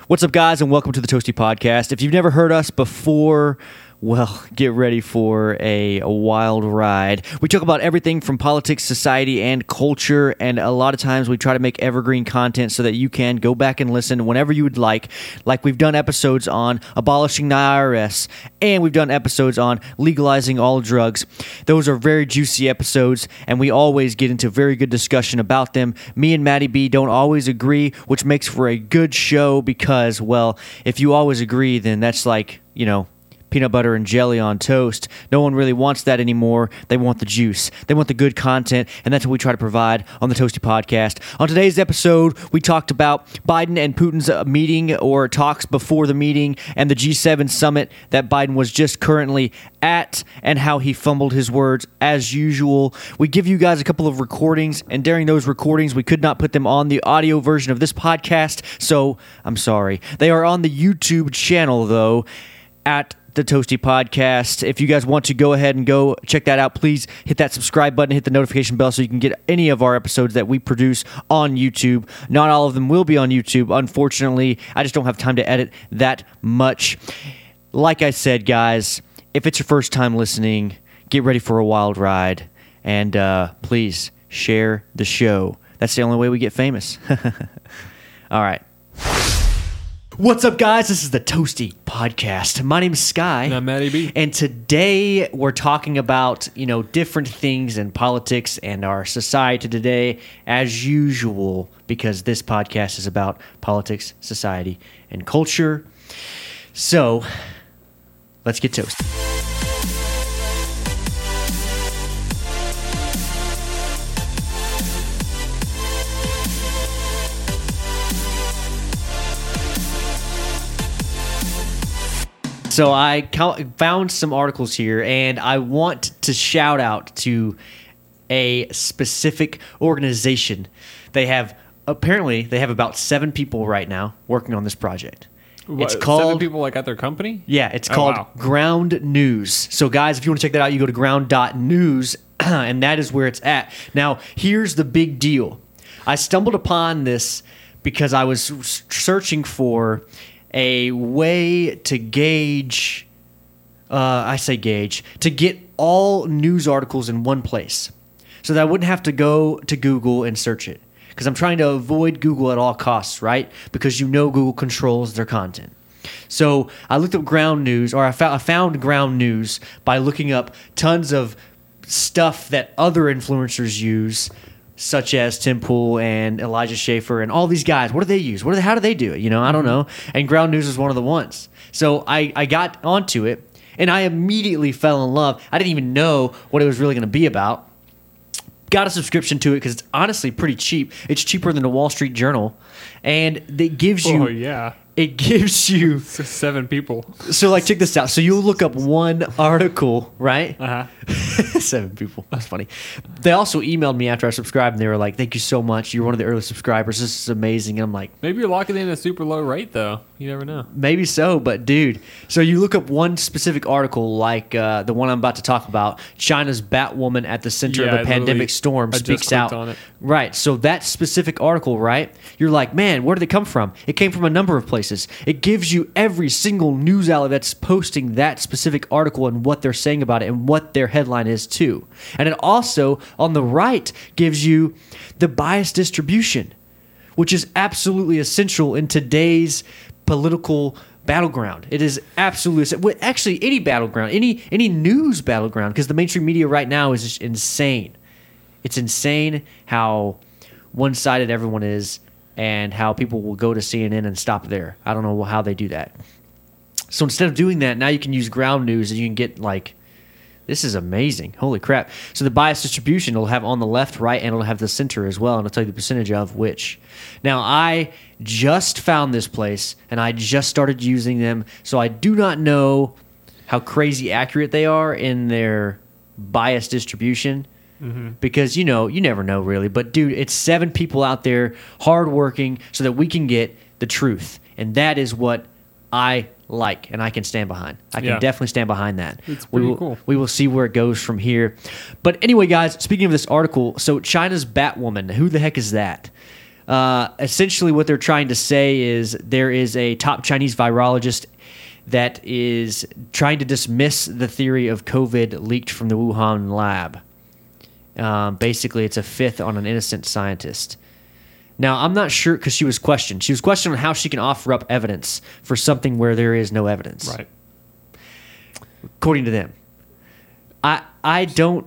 What's up, guys, and welcome to the Toasty Podcast. If you've never heard us before, well, get ready for a wild ride. We talk about everything from politics, society, and culture, and a lot of times we try to make evergreen content so that you can go back and listen whenever you would like we've done episodes on abolishing the IRS, and we've done episodes on legalizing all drugs. Those are very juicy episodes, and we always get into very good discussion about them. Me and Maddie B don't always agree, which makes for a good show because, well, if you always agree, then that's like, peanut butter and jelly on toast. No one really wants that anymore. They want the juice. They want the good content, and that's what we try to provide on the Toasty Podcast. On today's episode, we talked about Biden and Putin's meeting or talks before the meeting and the G7 summit that Biden was just currently at and how he fumbled his words as usual. We give you guys a couple of recordings, and during those recordings, we could not put them on the audio version of this podcast, so I'm sorry. They are on the YouTube channel, though, at the Toasty Podcast. If you guys want to go ahead and go check that out, please hit that subscribe button, hit the notification bell so you can get any of our episodes that we produce on YouTube. Not all of them will be on YouTube, unfortunately. I just don't have time to edit that much. Like I said, guys, if it's your first time listening, get ready for a wild ride, and please share the show. That's the only way we get famous. All right. What's up, guys? This is the Toasty Podcast. My name is Sky. And I'm Maddie B. And today we're talking about, different things in politics and our society today, as usual, because this podcast is about politics, society, and culture. So, let's get toasted. So I found some articles here, and I want to shout out to a specific organization. They have about 7 people right now working on this project. What, it's called 7 people at their company? Yeah, it's called Ground News. So guys, if you want to check that out, you go to ground.news, and that is where it's at. Now, here's the big deal. I stumbled upon this because I was searching for a way to gauge, to get all news articles in one place so that I wouldn't have to go to Google and search it. Because I'm trying to avoid Google at all costs, right? Because Google controls their content. So I looked up Ground News, or I found Ground News by looking up tons of stuff that other influencers use, such as Tim Pool and Elijah Schaefer and all these guys. What do they use? How do they do it? I don't know. And Ground News is one of the ones. So I got onto it, and I immediately fell in love. I didn't even know what it was really going to be about. Got a subscription to it because it's honestly pretty cheap. It's cheaper than the Wall Street Journal, and it gives you... Oh, yeah. It gives you... 7 people. So, check this out. So, you'll look up one article, right? Uh-huh. 7 people. That's funny. They also emailed me after I subscribed, and they were like, thank you so much. You're one of the early subscribers. This is amazing. And I'm like... Maybe you're locking in a super low rate, though. You never know. Maybe so, but dude. So, you look up one specific article, like the one I'm about to talk about. China's Batwoman at the center of a pandemic storm speaks out. On it. Right. So, that specific article, right? You're like, man, where did it come from? It came from a number of places. It gives you every single news outlet that's posting that specific article and what they're saying about it and what their headline is too. And it also, on the right, gives you the bias distribution, which is absolutely essential in today's political battleground. It is absolutely, actually any battleground, any news battleground, because the mainstream media right now is just insane. It's insane how one-sided everyone is, and how people will go to CNN and stop there. I don't know how they do that. So instead of doing that, now you can use Ground News, and you can get this is amazing. Holy crap. So the bias distribution it'll have on the left, right, and it'll have the center as well, and it'll tell you the percentage of which. Now, I just found this place, and I just started using them, so I do not know how crazy accurate they are in their bias distribution. Mm-hmm. Because, you never know really. But, dude, it's 7 people out there hardworking so that we can get the truth. And that is what I like and I can stand behind. I can definitely stand behind that. It's pretty cool. We will see where it goes from here. But anyway, guys, speaking of this article, so China's Batwoman, who the heck is that? Essentially, what they're trying to say is there is a top Chinese virologist that is trying to dismiss the theory of COVID leaked from the Wuhan lab. Basically, it's a fifth on an innocent scientist. Now, I'm not sure because she was questioned. She was questioned on how she can offer up evidence for something where there is no evidence. Right. According to them. I don't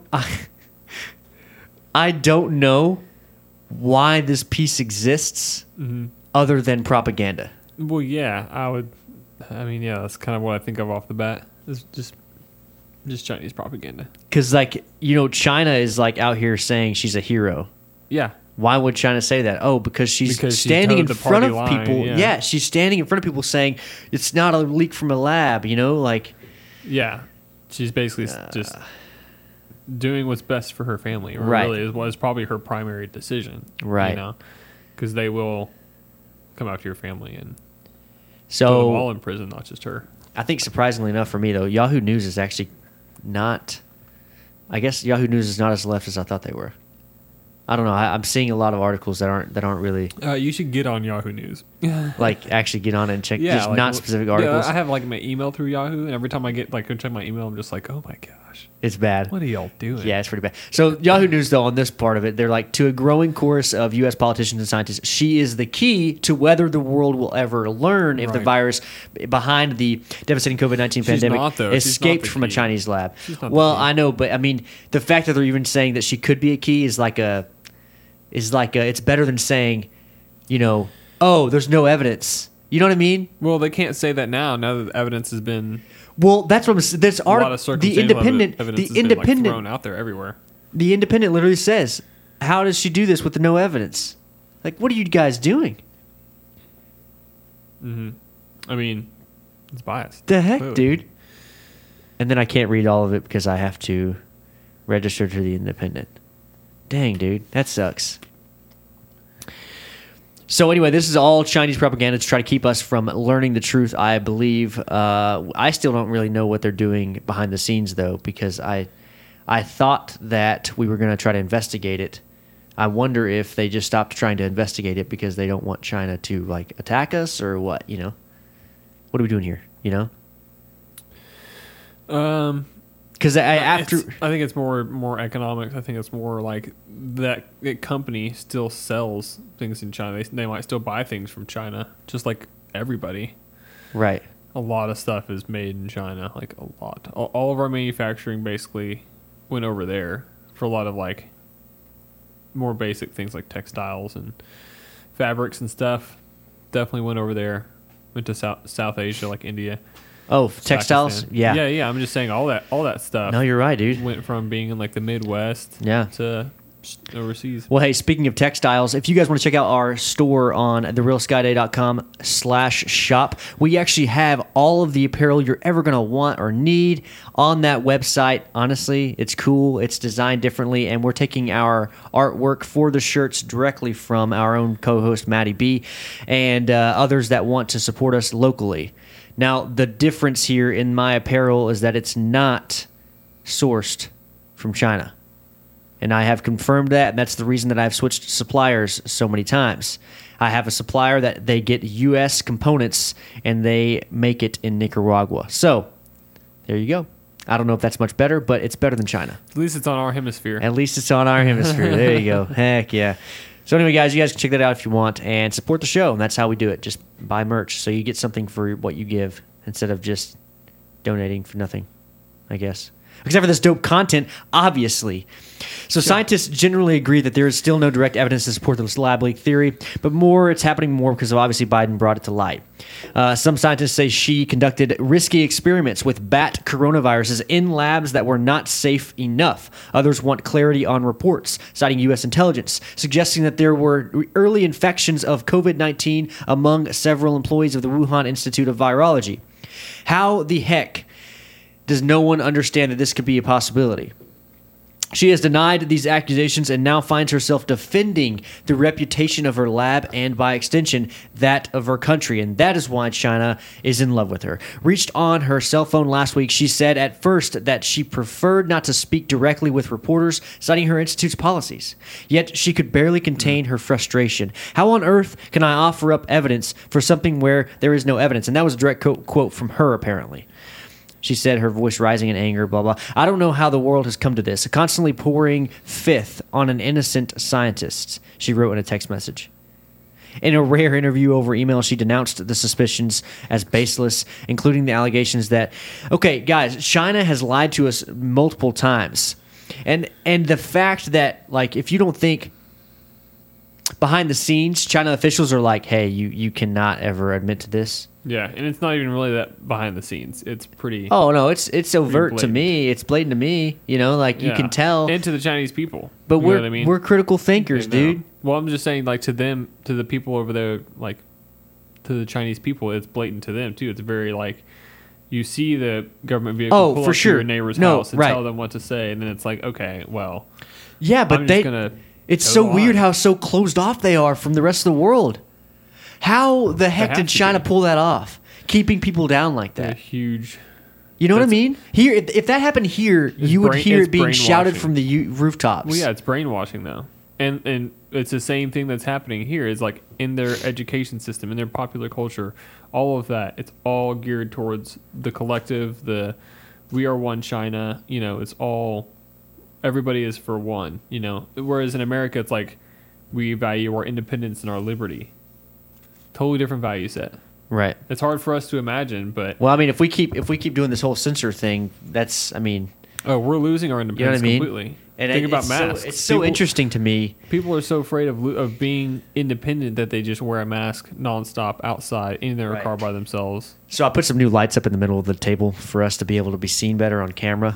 know why this piece exists other than propaganda. Well, yeah, I mean, yeah, that's kind of what I think of off the bat. It's just Chinese propaganda. Because, like, you know, China is, like, out here saying she's a hero. Yeah. Why would China say that? Oh, because she's standing in towed the front of party line, people. yeah. Yeah, she's standing in front of people saying it's not a leak from a lab, you know? Like, Yeah. She's basically just doing what's best for her family. Or Right. really was probably her primary decision. Right. You know? Because they will come after your family and put them so all in prison, not just her. I think surprisingly enough for me, though, Yahoo News is actually not... I guess Yahoo News is not as left as I thought they were. I don't know. I'm seeing a lot of articles that aren't really You should get on Yahoo News. like actually get on it and check just like, not specific articles. Yeah, I have like my email through Yahoo, and every time I get like go check my email, I'm just like, oh my gosh, It's bad. what are y'all doing? Yeah, it's pretty bad. So Yahoo News, though, on this part of it, they're like, to a growing chorus of U.S. politicians and scientists, she is the key to whether the world will ever learn if the Right. virus behind the devastating COVID-19 pandemic not, though. She's escaped not the from a key. Chinese lab. She's not the Well, key. I know, but I mean, the fact that they're even saying that she could be a key is like it's better than saying, you know, oh, there's no evidence. You know what I mean? Well, they can't say that now. Now that the evidence has been Well, that's what I'm saying. There's a lot of the circumstantial independent, evidence the has been, like, independent, thrown out there everywhere. The Independent literally says, how does she do this with no evidence? Like, what are you guys doing? I mean, it's biased. The heck, Clearly. dude? And then I can't read all of it because I have to register to the Independent. Dang, dude. That sucks. So anyway, this is all Chinese propaganda to try to keep us from learning the truth, I believe. I still don't really know what they're doing behind the scenes, though, because I thought that we were going to try to investigate it. I wonder if they just stopped trying to investigate it because they don't want China to, like, attack us or what, you know? What are we doing here, you know? Because I think it's more economics. I think it's more like that company still sells things in China. They might still buy things from China, just like everybody. Right. A lot of stuff is made in China, like a lot. All of our manufacturing basically went over there for a lot of like more basic things like textiles and fabrics and stuff. Definitely went over there. Went to South Asia, like India. Oh, textiles? Pakistan. Yeah. Yeah. I'm just saying all that stuff. No, you're right, dude. Went from being in like the Midwest Yeah. to overseas. Well, hey, speaking of textiles, if you guys want to check out our store on therealskyday.com/shop, we actually have all of the apparel you're ever going to want or need on that website. Honestly, it's cool. It's designed differently, and we're taking our artwork for the shirts directly from our own co-host, Maddie B, and others that want to support us locally. Now, the difference here in my apparel is that it's not sourced from China. And I have confirmed that, and that's the reason that I've switched suppliers so many times. I have a supplier that they get U.S. components, and they make it in Nicaragua. So, there you go. I don't know if that's much better, but it's better than China. At least it's on our hemisphere. At least it's on our hemisphere. There you go. Heck yeah. So anyway, guys, you guys can check that out if you want and support the show. And that's how we do it. Just buy merch so you get something for what you give instead of just donating for nothing, I guess. Except for this dope content, obviously. So scientists generally agree that there is still no direct evidence to support this lab leak theory, but it's happening more because of obviously Biden brought it to light. Some scientists say she conducted risky experiments with bat coronaviruses in labs that were not safe enough. Others want clarity on reports, citing U.S. intelligence, suggesting that there were early infections of COVID-19 among several employees of the Wuhan Institute of Virology. How the heck does no one understand that this could be a possibility? She has denied these accusations and now finds herself defending the reputation of her lab and, by extension, that of her country. And that is why China is in love with her. Reached on her cell phone last week, she said at first that she preferred not to speak directly with reporters, citing her institute's policies. Yet she could barely contain her frustration. How on earth can I offer up evidence for something where there is no evidence? And that was a direct quote from her, apparently. She said, her voice rising in anger, blah, blah. I don't know how the world has come to this, constantly pouring fifth on an innocent scientist, she wrote in a text message. In a rare interview over email, she denounced the suspicions as baseless, including the allegations that, okay, guys, China has lied to us multiple times. And the fact that, like, if you don't think behind the scenes, China officials are like, hey, you cannot ever admit to this. Yeah, and it's not even really that behind the scenes. It's pretty... Oh, no, it's overt to me. It's blatant to me. You know, like, you can tell. And to the Chinese people. But you know what I mean? We're critical thinkers, dude. Well, I'm just saying, like, to them, to the people over there, like, to the Chinese people, it's blatant to them, too. It's very, like, you see the government vehicle pull for up sure. to your neighbor's house and tell them what to say, and then it's like, okay, well... Yeah, but it's so weird how so closed off they are from the rest of the world. How the heck did China pull that off? Keeping people down like that. Huge. You know what I mean? Here, if that happened here, you would hear it being shouted from the rooftops. Well, yeah, it's brainwashing though, and it's the same thing that's happening here. Is like in their education system, in their popular culture, all of that. It's all geared towards the collective. We are one China. You know, it's all. Everybody is for one. You know, whereas in America, it's like we value our independence and our liberty. Totally different value set. Right. It's hard for us to imagine, but well, I mean, if we keep doing this whole censor thing, that's, I mean, we're losing our independence completely. And think about masks. It's so interesting to me. People are so afraid of being independent that they just wear a mask nonstop outside in their car by themselves. So I put some new lights up in the middle of the table for us to be able to be seen better on camera.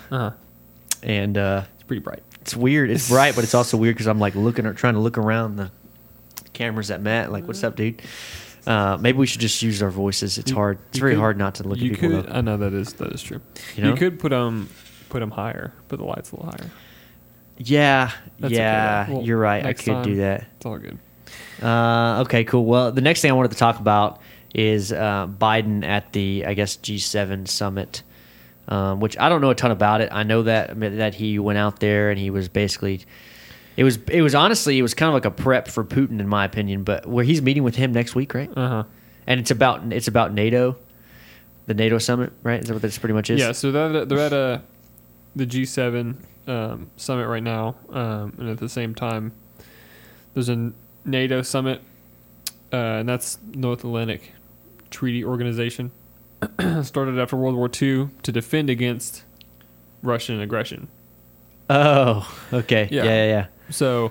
And it's pretty bright. It's weird. It's bright, but it's also weird because I'm like trying to look around the cameras at Matt. Like, what's up, dude? Maybe we should just use our voices. It's hard. It's very hard not to look at people. I know that is true. You could put them higher. Put the lights a little higher. Yeah, That's okay, well, you're right. I could do that. It's all good. Okay, cool. Well, the next thing I wanted to talk about is Biden at the, I guess, G7 summit, which I don't know a ton about it. I know that he went out there and he was basically. It was honestly kind of like a prep for Putin, in my opinion. But where he's meeting with him next week, right? And it's about NATO, the NATO summit, right? Is that what this pretty much is? Yeah. So they're at the G7 summit right now, and at the same time, there's a NATO summit, and that's North Atlantic Treaty Organization. Started after World War II to defend against Russian aggression. Oh, okay. Yeah. So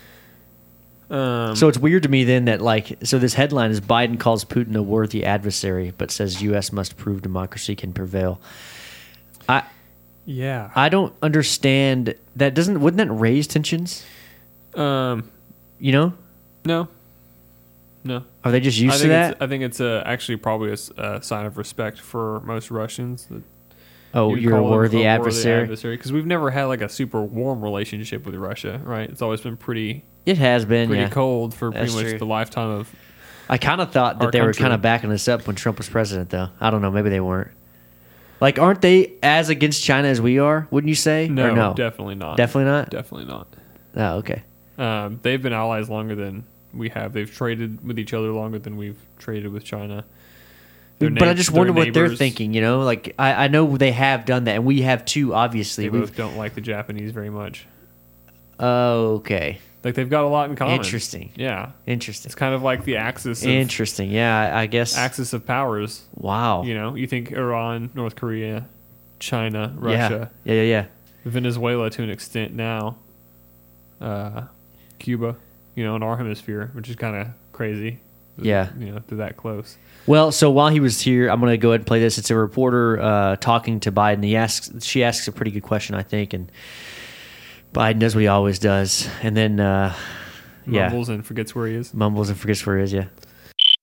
it's weird to me then that this headline is Biden calls Putin a worthy adversary, but says U.S. must prove democracy can prevail. I don't understand that. Wouldn't that raise tensions? You know? No. Are they just used to that? I think it's actually probably a sign of respect for most Russians. You're a worthy adversary? Because we've never had like a super warm relationship with Russia, right? It's always been pretty... It has been, pretty cold for pretty much the lifetime of... I kind of thought that they were kind of backing us up when Trump was president, though. I don't know. Maybe they weren't. Like, aren't they as against China as we are, wouldn't you say? No, or no? Definitely not. Definitely not? Definitely not. Oh, okay. They've been allies longer than we have. They've traded with each other longer than we've traded with China. But I just wonder what they're thinking, you know? Like, I know they have done that, and we have too, obviously. They both don't like the Japanese very much. Oh, okay. Like, they've got a lot in common. Interesting. Yeah. Interesting. It's kind of like the axis of... Interesting. Yeah, I guess... Axis of powers. Wow. You know, you think Iran, North Korea, China, Russia. Yeah. Venezuela to an extent now. Cuba, you know, in our hemisphere, which is kind of crazy. Yeah. You know, they're that close. Well, so while he was here, I'm going to go ahead and play this. It's a reporter talking to Biden. She asks a pretty good question, I think, and Biden does what he always does. And then, Mumbles and forgets where he is. Mumbles and forgets where he is, yeah.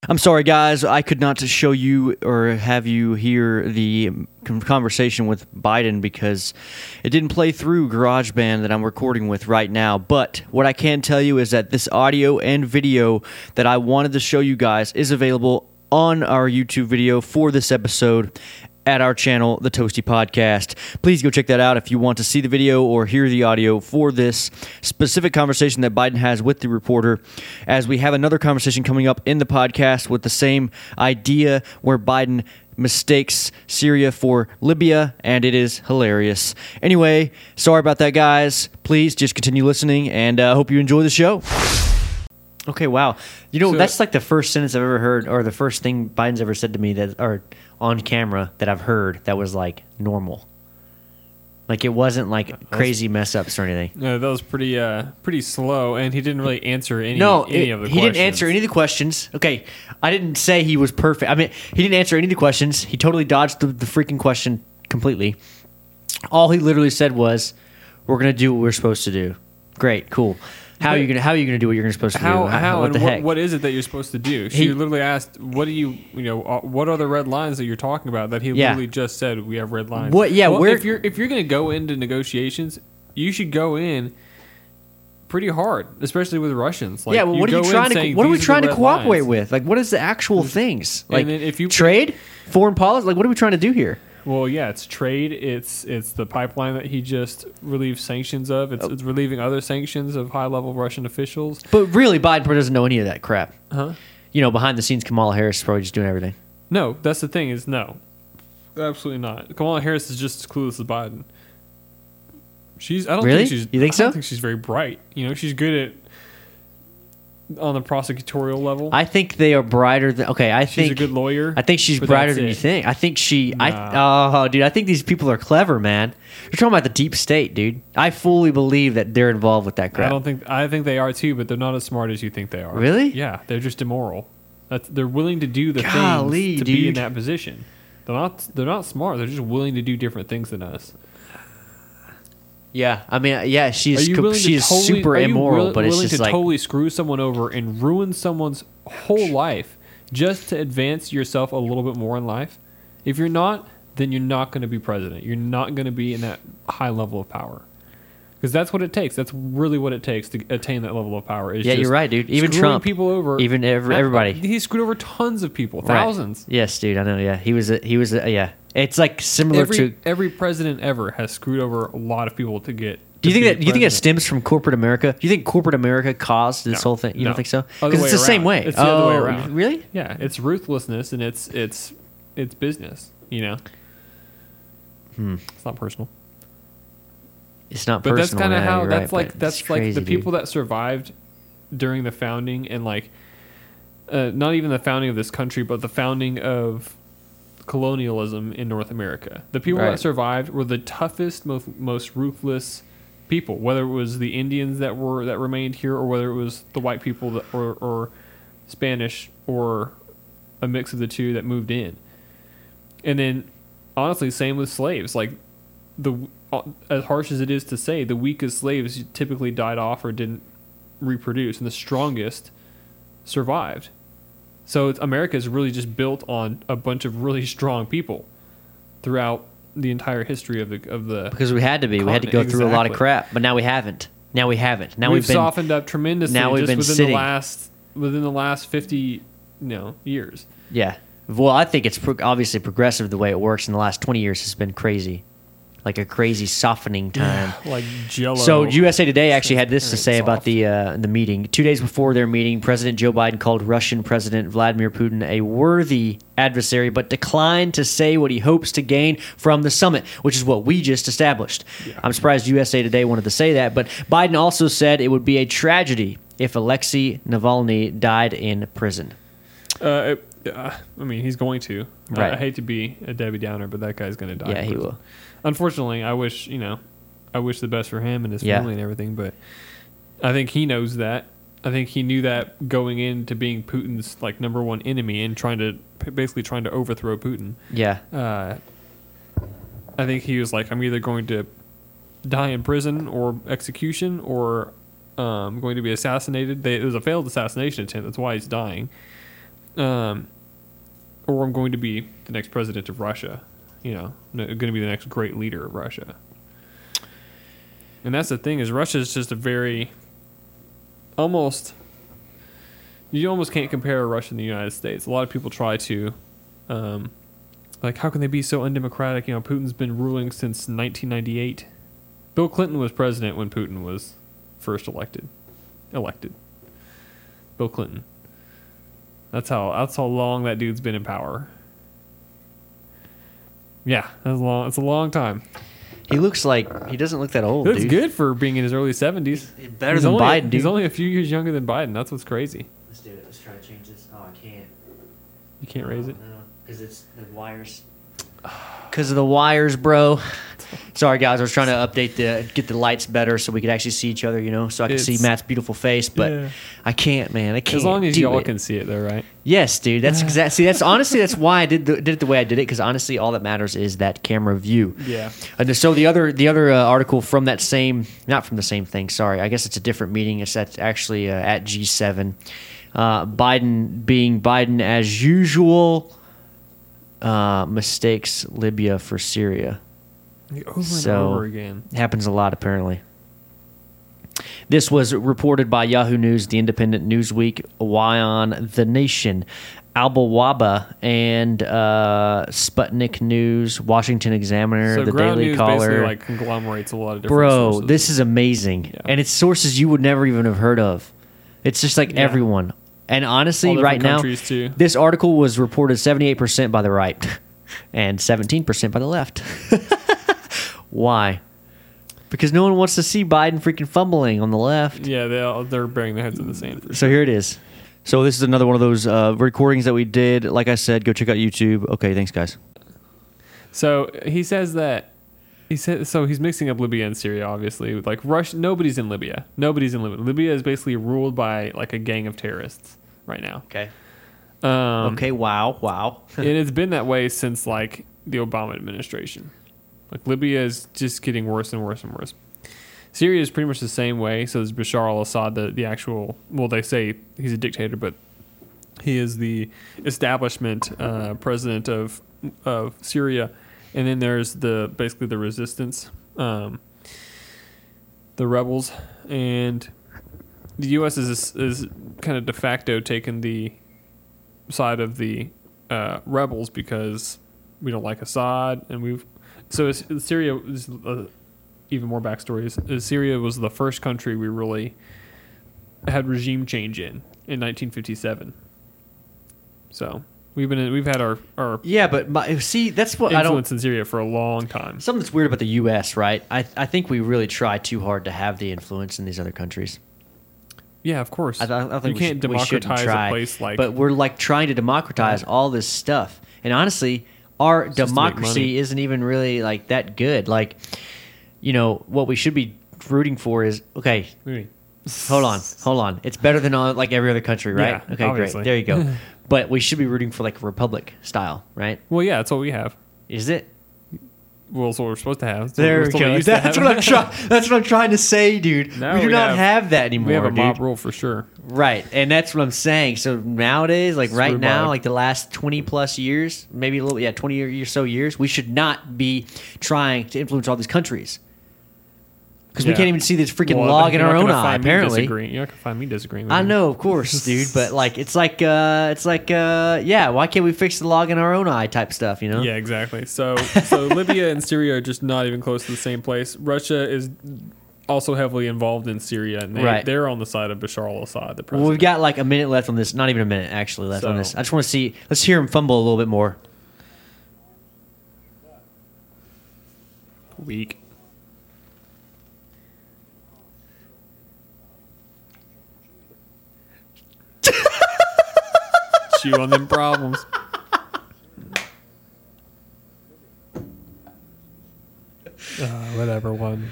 I'm sorry, guys. I could not show you or have you hear the conversation with Biden because it didn't play through GarageBand that I'm recording with right now. But what I can tell you is that this audio and video that I wanted to show you guys is available on our YouTube video for this episode at our channel, The Toasty Podcast. Please go check that out if you want to see the video or hear the audio for this specific conversation that Biden has with the reporter, as we have another conversation coming up in the podcast with the same idea where Biden mistakes Syria for Libya, and it is hilarious. Anyway, sorry about that, guys. Please just continue listening, and I hope you enjoy the show. Okay, wow. You know, So- that's like the first sentence I've ever heard, or the first thing Biden's ever said to me that, or on camera that I've heard that was like normal. Like it wasn't like crazy mess ups or anything. No, that was pretty slow, and he didn't really answer any No, of the questions. he didn't answer any of the questions. Okay, I didn't say he was perfect. I mean, he didn't answer any of the questions. He totally dodged the freaking question completely. All he literally said was, "We're gonna do what we're supposed to do." Great, cool. How are you gonna do what you're supposed to do? How what and the heck? what is it that you're supposed to do? She literally asked, "What do you know? What are the red lines that you're talking about?" That he Yeah. literally just said, "We have red lines." What- yeah, Well, where- if you're going to go into negotiations, you should go in pretty hard, especially with Russians. Like, Yeah, well, what are go you in trying to saying, what are we "These trying the to red cooperate lines." with? Like, what is the actual things? Like, then if you- trade, foreign policy. Like, what are we trying to do here? Well, yeah, it's trade. It's the pipeline that he just relieved sanctions of. It's relieving other sanctions of high-level Russian officials. But really, Biden doesn't know any of that crap. Huh? You know, behind the scenes, Kamala Harris is probably just doing everything. No, that's the thing. Is no, absolutely not. Kamala Harris is just as clueless as Biden. I don't Really? think she's. You think I so? don't think she's very bright. You know, she's good at on the prosecutorial level. I think they are brighter than. Okay, I She's think a good lawyer. I think she's but brighter that's than it. you think. I think she. Nah. Oh, dude, I think these people are clever, man. You're talking about the deep state, dude. I fully believe that they're involved with that crap. I think they are too, but they're not as smart as you think they are. Really? Yeah, they're just immoral. They're willing to do the Golly, things to be in dude. that position. They're not smart. They're just willing to do different things than us. Yeah, I mean, yeah, she's Are you willing she to is totally, super are you immoral, but it's willing just to like totally screw someone over and ruin someone's whole life just to advance yourself a little bit more in life? If you're not, then you're not going to be president. You're not going to be in that high level of power. Because that's what it takes. That's really what it takes to attain that level of power. Is Yeah, just you're right, dude. Even screwing Trump, people over, even everybody. He screwed over tons of people, Right. thousands. Yes, dude, I know. Yeah, he was yeah. It's like similar to. Every president ever has screwed over a lot of people to get. Do you to think be that you think that president. stems from corporate America? Do you think corporate America caused this No. whole thing? You No. don't think so? Other Because it's way the same around. way. It's the other way Oh, around. really? Yeah, it's ruthlessness and it's business. You know, it's not personal. It's not But personal. that's kind of yeah, how you're that's right, like but that's it's like crazy, the people dude. that survived during the founding and like not even the founding of this country, but the founding of colonialism in North America. The people Right. that survived were the toughest, most ruthless people. Whether it was the Indians that remained here, or whether it was the white people that, or Spanish, or a mix of the two that moved in. And then, honestly, same with slaves. Like as harsh as it is to say, the weakest slaves typically died off or didn't reproduce, and the strongest survived. So America is really just built on a bunch of really strong people throughout the entire history of the Because we had to be. We had to go through a lot of Exactly. crap, but now we haven't. Now we haven't. Now we've we've been. softened up tremendously now we've just been within sitting. the last 50 years. Yeah. Well, I think it's obviously progressive. The way it works in the last 20 years has been crazy, like a crazy softening time. Like Jello. So USA Today actually had this to say Soft. about the meeting. 2 days before their meeting, President Joe Biden called Russian President Vladimir Putin a worthy adversary, but declined to say what he hopes to gain from the summit, which is what we just established. Yeah. I'm surprised USA Today wanted to say that, but Biden also said it would be a tragedy if Alexei Navalny died in prison. I mean, he's going to. Right. I hate to be a Debbie Downer, but that guy's going to die. Yeah, in he prison. will. Unfortunately, I wish the best for him and his Yeah. family and everything, but I think he knows that. I think he knew that going into being Putin's like number one enemy and trying to overthrow Putin. Yeah. I think he was like, I'm either going to die in prison or execution, or going to be assassinated. It was a failed assassination attempt. That's why he's dying. or I'm going to be the next president of Russia. Going to be the next great leader of Russia. And that's the thing, is Russia is just a very you almost can't compare Russia and the United States. A lot of people try to, how can they be so undemocratic? Putin's been ruling since 1998. Bill Clinton was president when Putin was first elected. Bill Clinton. That's how long that dude's been in power. Yeah, it's a long time. He looks like he doesn't look that old. That's dude. good for being in his early 70s. Better than Biden, dude. He's only a few years younger than Biden. That's what's crazy. Let's do it. Let's try to change this. Oh, I can't. You can't raise it? No, because it's the wires. Because of the wires, bro. Sorry, guys. I was trying to get the lights better so we could actually see each other, so I could see Matt's beautiful face. But Yeah. I can't, man. I can't. As long as do y'all it. can see it, though, right? Yes, dude. That's exactly. See, that's why I did it the way I did it. Because honestly, all that matters is that camera view. Yeah. So the other article from that same, not from the same thing. Sorry, I guess it's a different meeting. It's actually at G7. Biden being Biden as usual. Mistakes Libya for Syria. Over and over again. Happens a lot, apparently. This was reported by Yahoo News, The Independent, Newsweek, Wyon, The Nation, Al Bawaba, and Sputnik News, Washington Examiner, So The Ground Daily News Caller. basically conglomerates a lot of different Bro, sources. this is amazing. Yeah. And it's sources you would never even have heard of. It's just like Yeah. everyone. And honestly, All right different now, countries, too. this article was reported 78% by the right and 17% by the left. Why? Because no one wants to see Biden freaking fumbling on the left. Yeah, they're burying their heads in the sand. So here it is. So this is another one of those recordings that we did. Like I said, go check out YouTube. Okay, thanks, guys. So he says so he's mixing up Libya and Syria, obviously. Like Russia, nobody's in Libya. Libya is basically ruled by like a gang of terrorists right now. Okay. Okay, wow. and it's been that way since like the Obama administration. Like Libya is just getting worse and worse and worse. Syria is pretty much the same way. So there's Bashar al-Assad, the actual. Well, they say he's a dictator, but he is the establishment president of Syria. And then there's basically the resistance, the rebels, and the U.S. is kind of de facto taking the side of the rebels because we don't like Assad, and Syria is even more backstories. Syria was the first country we really had regime change in 1957. So. We've had our Yeah, but that's what I don't. influence in Syria for a long time. Something that's weird about the U.S., right? I think we really try too hard to have the influence in these other countries. Yeah, of course. I think you can't we shouldn't democratize try, a place like. but we're like trying to democratize all this stuff. And honestly, our just to make democracy money. isn't even really like that good. Like, what we should be rooting for is okay. Hold on. It's better than like every other country, right? Yeah, okay, obviously. great. There you go. But we should be rooting for like a republic style, right? Well, yeah, that's what we have. Is it? Well, that's what we're supposed to have. That's There what we we're go. used to That's have. what I'm trying. That's what I'm trying to say, dude. Now we do not have that anymore. We have a mob dude. rule for sure. Right, and that's what I'm saying. So nowadays, like right Screw now, bug. like the last 20 plus years, maybe a little, 20 or so years, we should not be trying to influence all these countries. Because we Yeah. can't even see this freaking Well, log in you're our not own gonna eye, find me apparently. disagreeing. You're not gonna find me disagreeing with I you. know, of course, dude, but like, it's like, yeah, why can't we fix the log in our own eye type stuff, Yeah, exactly. So Libya and Syria are just not even close to the same place. Russia is also heavily involved in Syria, and Right. they're on the side of Bashar al-Assad, the Well, president. we've got like a minute left on this. Not even a minute, actually, left on So- this. I just want to see, let's hear him fumble a little bit more. Weak. Chew on them problems. Whatever one.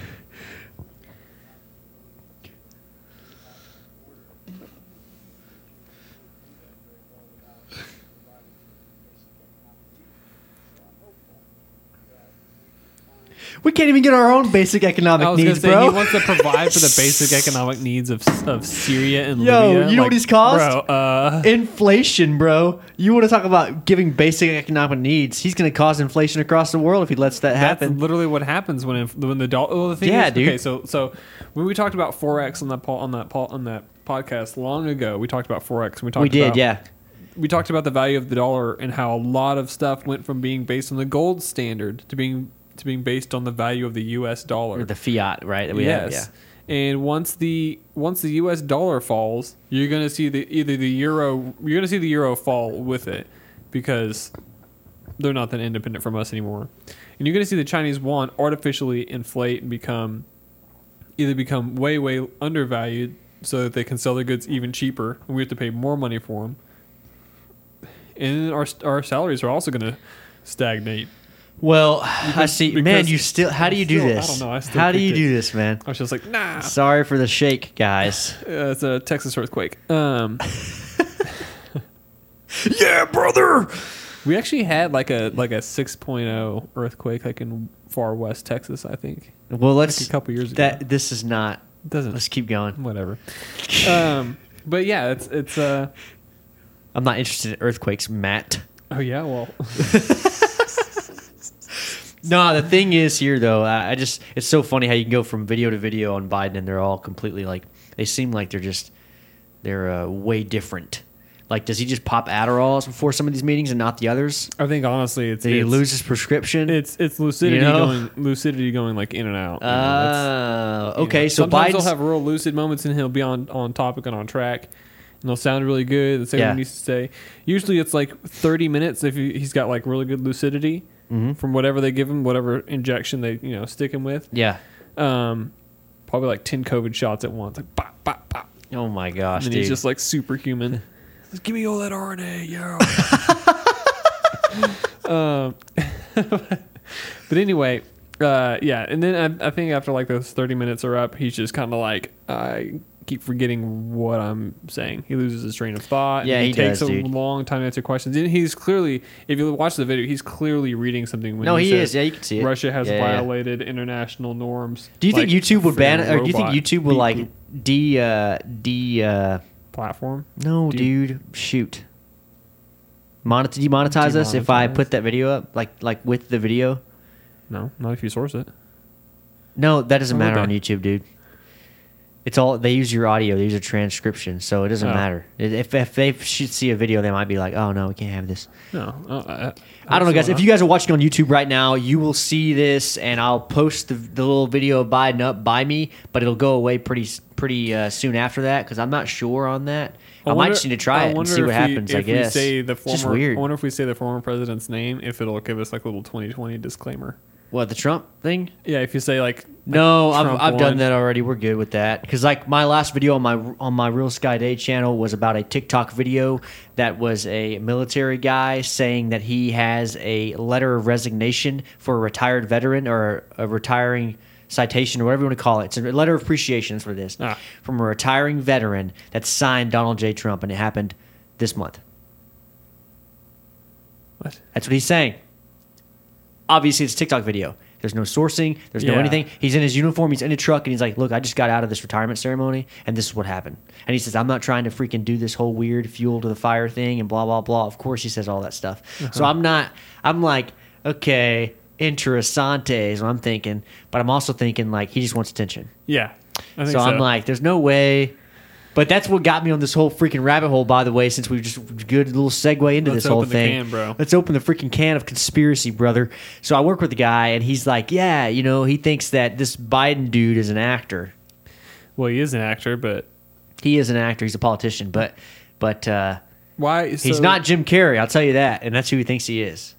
We can't even get our own basic economic I was needs, gonna say bro. he wants to provide for the basic economic needs of Syria and Yo, Libya. you know what he's caused? Bro, Inflation, bro. You want to talk about giving basic economic needs? He's going to cause inflation across the world if he lets that that's happen. literally what happens when the dollar. Well, the thing Yeah, is, dude. okay, so when we talked about forex on that podcast long ago, we talked about forex. And We did, about, yeah. We talked about the value of the dollar and how a lot of stuff went from being based on the gold standard to being based on the value of the U.S. dollar. Or the fiat, right? That we have, Yes. And once the U.S. dollar falls, you're going to see the euro fall with it because they're not that independent from us anymore. And you're going to see the Chinese yuan artificially inflate and become way undervalued so that they can sell their goods even cheaper, and we have to pay more money for them. And our salaries are also going to stagnate. Well, I see. Man, you still. How do you do this? I don't know. I still How do you picked it. do this, man? I was just like, nah. Sorry for the shake, guys. It's a Texas earthquake. Yeah, brother. We actually had like a 6.0 earthquake like in far west Texas, I think. Well, let's. Like a couple years ago. This is not. It doesn't. Let's keep going. Whatever. But yeah, it's I'm not interested in earthquakes, Matt. oh yeah, well, No, the thing is here though, I just it's so funny how you can go from video to video on Biden and they're all completely like they seem like they're way different. Like, does he just pop Adderalls before some of these meetings and not the others? I think honestly, Did he lose his prescription? It's lucidity You know? lucidity going like in and out. You know, that's- Okay. you know, So sometimes Biden's he'll have real lucid moments and he'll be on topic and on track. And they'll sound really good. They'll say what Yeah. he needs to say. Usually it's like 30 minutes if he's got like really good lucidity from whatever they give him, whatever injection they stick him with. yeah. Probably like 10 COVID shots at once. Like bop, bop, bop. Oh my gosh, And dude. he's just like superhuman. Just give me all that RNA, yo. But anyway, yeah. And then I think after like those 30 minutes are up, he's just kind of like, I keep forgetting what I'm saying. He loses his train of thought. Yeah, and he takes does, a dude. long time to answer questions. And he's clearly, if you watch the video, he's clearly reading something. When No, he says is. Yeah, you can see it. Russia has Yeah, yeah. violated international norms. Do you think like YouTube would ban it, freaking or do you think robot YouTube will like beep platform? No, dude. Shoot. Demonetize us if I Demonetize? put that video up, like with the video. No, not if you source it. No, that doesn't Why would matter on they? YouTube, dude. It's all they use your audio, they use a transcription, so it doesn't Oh. matter. If they should see a video, they might be like, "Oh no, we can't have this." No, I don't know, guys. If you guys are watching on YouTube right now, you will see this, and I'll post the little video of Biden up by me, but it'll go away pretty soon after that because I'm not sure on that. I might just need to try it and see what happens. I guess. It's just weird. I wonder if we say the former president's name, if it'll give us like a little 2020 disclaimer. What, the Trump thing? Yeah, if you say like No, Trump I've done won. that already. We're good with that. Because like my last video on my Real Sky Day channel was about a TikTok video that was a military guy saying that he has a letter of resignation for a retired veteran or a retiring citation or whatever you want to call it. It's a letter of appreciation. That's what it is. From a retiring veteran that signed Donald J. Trump, and it happened this month. What? That's what he's saying. Obviously, it's a TikTok video. There's no sourcing. There's no Yeah. anything. He's in his uniform. He's in a truck, and he's like, "Look, I just got out of this retirement ceremony, and this is what happened." And he says, "I'm not trying to freaking do this whole weird fuel to the fire thing and blah blah blah." Of course, he says all that stuff. So I'm like, okay, interessante is what I'm thinking, but I'm also thinking like he just wants attention. Yeah, I think So I'm like, there's no way. But that's what got me on this whole freaking rabbit hole, by the way, since we've just good little segue into Let's this whole open the thing. can, bro. Let's open the freaking can of conspiracy, brother. So I work with the guy, and he's like, yeah, he thinks that this Biden dude is an actor. well, he is an actor, but He is an actor. He's a politician, but why? he's not Jim Carrey. I'll tell you that, and that's who he thinks he is.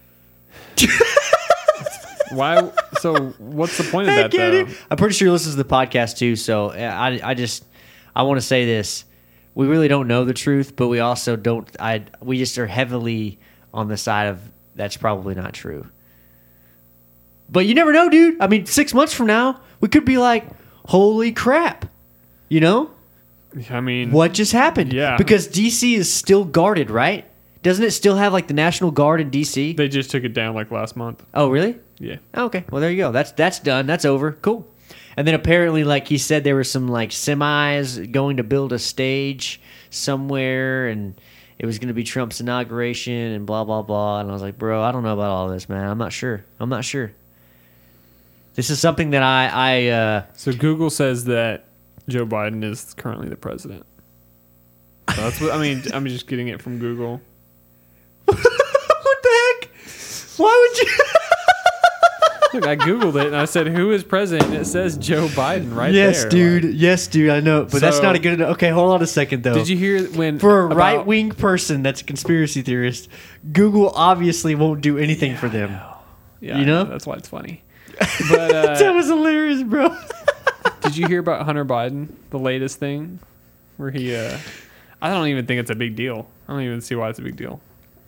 Why? So what's the point of that though? I'm pretty sure he listens to the podcast too. So I want to say this: we really don't know the truth, but we also don't. We just are heavily on the side of that's probably not true. But you never know, dude. I mean, 6 months from now, we could be like, "Holy crap!" You know I mean, what just happened? Yeah. because DC is still guarded, right? Doesn't it still have like the National Guard in D.C.? They just took it down like last month. Oh, really? Yeah. Oh, okay. Well, there you go. That's done. That's over. Cool. And then apparently, like he said, there were some like semis going to build a stage somewhere, and it was going to be Trump's inauguration, and blah blah blah. And I was like, bro, I don't know about all this, man. I'm not sure. This is something that I So Google says that Joe Biden is currently the president. So that's what I mean. I'm just getting it from Google. what the heck? Why would you? Look, I Googled it and I said, who is president? And it says Joe Biden right Yes, there. dude. Like, Yes, dude. I know, but that's So- not a good enough. Okay, hold on a second though. did you hear when For a about- right wing person that's a conspiracy theorist, Google obviously won't do anything for them. Yeah, you know? that's why it's funny. But That was hilarious, bro. did you hear about Hunter Biden, the latest thing, where he? I don't even think it's a big deal. I don't even see why it's a big deal.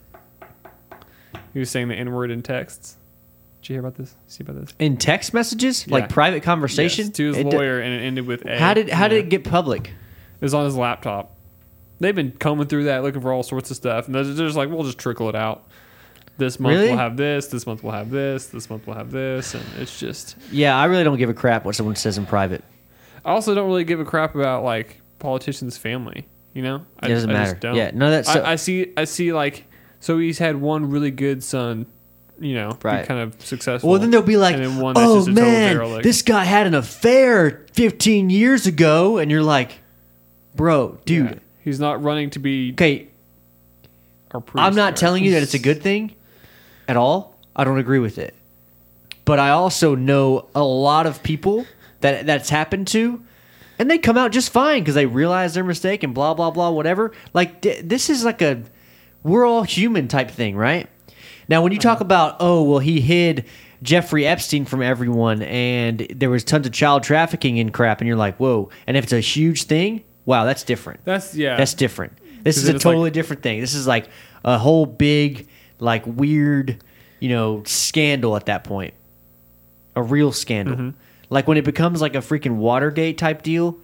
He was saying the N-word in texts. Did you hear about this? See about this? In text messages, like Yeah. private conversation, Yes, to his It d- lawyer, and it ended with A. How did Yeah. it get public? It was on his laptop. They've been combing through that, looking for all sorts of stuff, and they're just like, we'll just trickle it out. This month Really? we'll have this. This month we'll have this. This month we'll have this, and it's just. Yeah, I really don't give a crap what someone says in private. I also don't really give a crap about like politicians' family. You know, It doesn't I matter. Just don't. Yeah, no, that's so, I see like, so he's had one really good son, you know, be Right. kind of successful. well, then they'll be like, and then one that's "Oh just a total man, derelict." this guy had an affair 15 years ago," and you're like, "Bro, dude, Yeah. He's not running to be okay, our priest. I'm not right? telling you that it's a good thing at all. I don't agree with it. But I also know a lot of people that's happened to, and they come out just fine because they realize their mistake and blah, blah, blah, whatever. Like, this is like a we're all human type thing, right? Now, when you talk about, oh, well, he hid Jeffrey Epstein from everyone and there was tons of child trafficking and crap, and you're like, whoa. And if it's a huge thing, wow, that's different. That's That's different. This 'Cause is then a it's totally different thing. This is like a whole big, like weird, scandal at that point. A real scandal. Mm-hmm. Like when it becomes like a freaking Watergate type deal,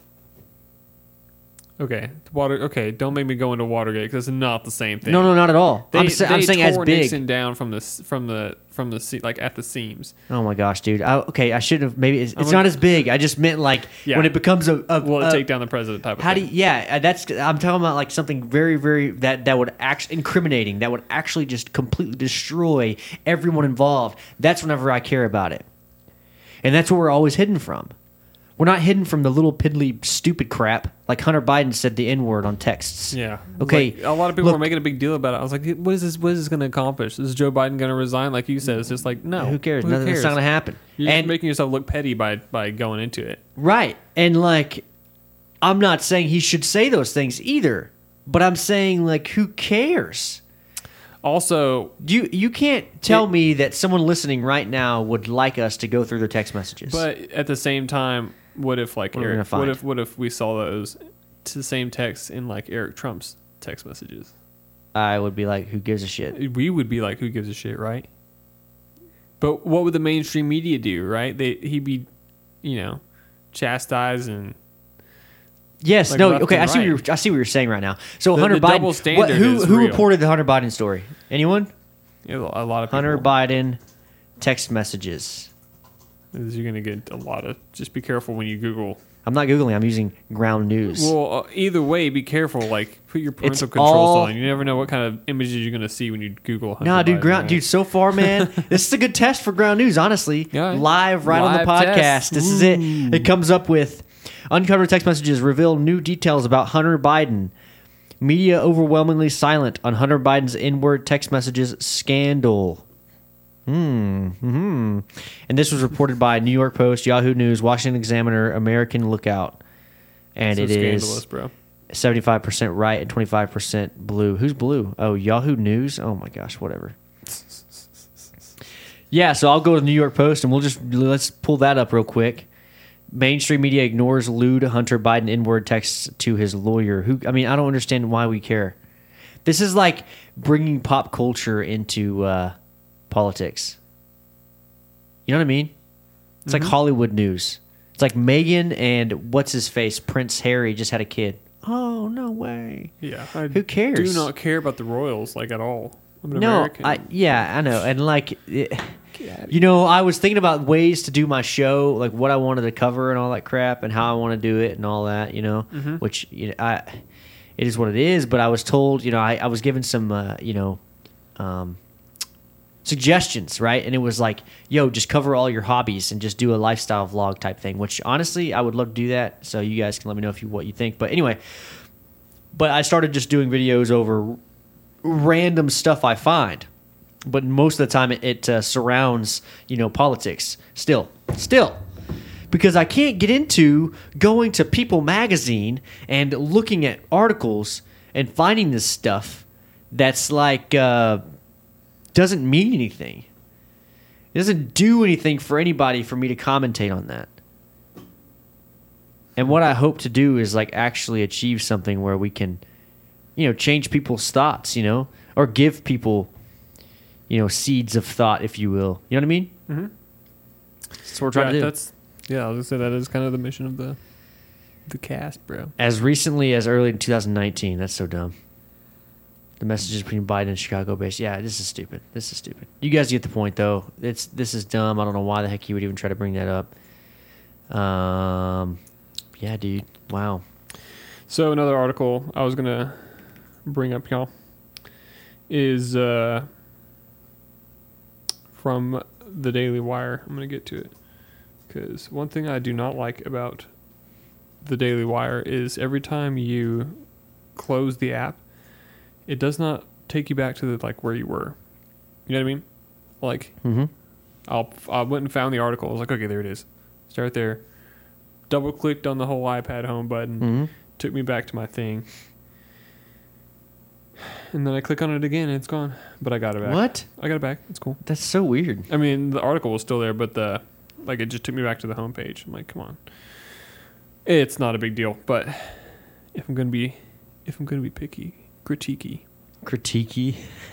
Okay, Okay, don't make me go into Watergate because it's not the same thing. No, not at all. They, I'm saying as tore big. Nixon down from the like at the seams. Oh my gosh, dude. I should have. Maybe it's like- not as big. I just meant like Yeah. when it becomes a. Will it a- take down the president type of How do thing? you, yeah, that's I'm talking about like something very, very that would actually incriminating, that would actually just completely destroy everyone involved. That's whenever I care about it. And that's what we're always hidden from. We're not hidden from the little piddly stupid crap like Hunter Biden said the N-word on texts. Yeah. Okay, Like, a lot of people look- were making a big deal about it. I was like, what is this? What is this going to accomplish? Is Joe Biden going to resign? Like you said, it's just like, no. Who cares? Who Nothing, cares? It's not going to happen. You're just And making yourself look petty by going into it. right. And like I'm not saying he should say those things either, but I'm saying like who cares? Also, You can't tell me that someone listening right now would like us to go through their text messages. but at the same time, what if like What are we Eric? gonna What find? if we saw those to the same text in like Eric Trump's text messages? I would be like, who gives a shit? We would be like, who gives a shit, right? But what would the mainstream media do, right? He'd be, chastised and Yes, Like no, left okay. and I see right. what you're saying right now. So The- Hunter the Biden, double standard who is real. reported the Hunter Biden story? Anyone? a lot of people. Hunter Biden text messages. You're gonna get a lot of. Just be careful when you Google. I'm not googling. I'm using Ground News. Well, either way, be careful. Like, put your parental It's controls all- on. You never know what kind of images you're gonna see when you Google. Hunter Nah, dude, Biden, right? dude. So far, man, this is a good test for Ground News. Honestly, Yeah. live right on the Live podcast. test. This is it. It comes up with uncovered text messages reveal new details about Hunter Biden. Media overwhelmingly silent on Hunter Biden's N-word text messages scandal. And this was reported by New York Post, Yahoo News, Washington Examiner, American Lookout, and So it scandalous, is bro. 75% right and 25% blue. Who's blue? Oh, Yahoo News. Oh my gosh, whatever. Yeah, so I'll go to the New York Post and let's pull that up real quick. Mainstream media ignores lewd Hunter Biden N-word texts to his lawyer. I don't understand why we care. This is like bringing pop culture into politics. You know what I mean? It's like Hollywood news. It's like Meghan and what's his face, Prince Harry, just had a kid. oh, no way. Yeah. Who cares? Do not care about the Royals, like, at all. I'm an No, American. I know. And like, Get outta you know, I was thinking about ways to do my show, like what I wanted to cover and all that crap and how I want to do it and all that, you know, which, you know, it is what it is. But I was told, you know, I was given some, you know, suggestions, right? And it was like, yo, just cover all your hobbies and just do a lifestyle vlog type thing, which honestly, I would love to do that. So you guys can let me know what you think. But anyway, but I started just doing videos over random stuff I find. But most of the time it surrounds, you know, politics still. Because I can't get into going to People magazine and looking at articles and finding this stuff that's like doesn't mean anything. It doesn't do anything for anybody for me to commentate on that. And what I hope to do is like actually achieve something where we can, you know, change people's thoughts, you know, or give people, you know, seeds of thought, if you will. You know what I mean? Mm-hmm. That's what we're trying to do. I was gonna say that is kind of the mission of the cast, bro. As recently as early in 2019. That's so dumb. The messages between Biden and Chicago-based. Yeah, this is stupid. You guys get the point, though. This is dumb. I don't know why the heck you would even try to bring that up. Yeah, dude. Wow. So another article I was gonna bring up, y'all, is from the Daily Wire. I'm going to get to it because one thing I do not like about the Daily Wire is every time you close the app, it does not take you back to the like where you were. You know what I mean? Like, I went and found the article. I was like, okay, there it is. Start there. Double clicked on the whole iPad home button. Took me back to my thing. And then I click on it again and it's gone. But I got it back. What? I got it back. It's cool. That's so weird. I mean, the article was still there, but it just took me back to the homepage. I'm like, come on. It's not a big deal, but if I'm gonna be picky, critiquey.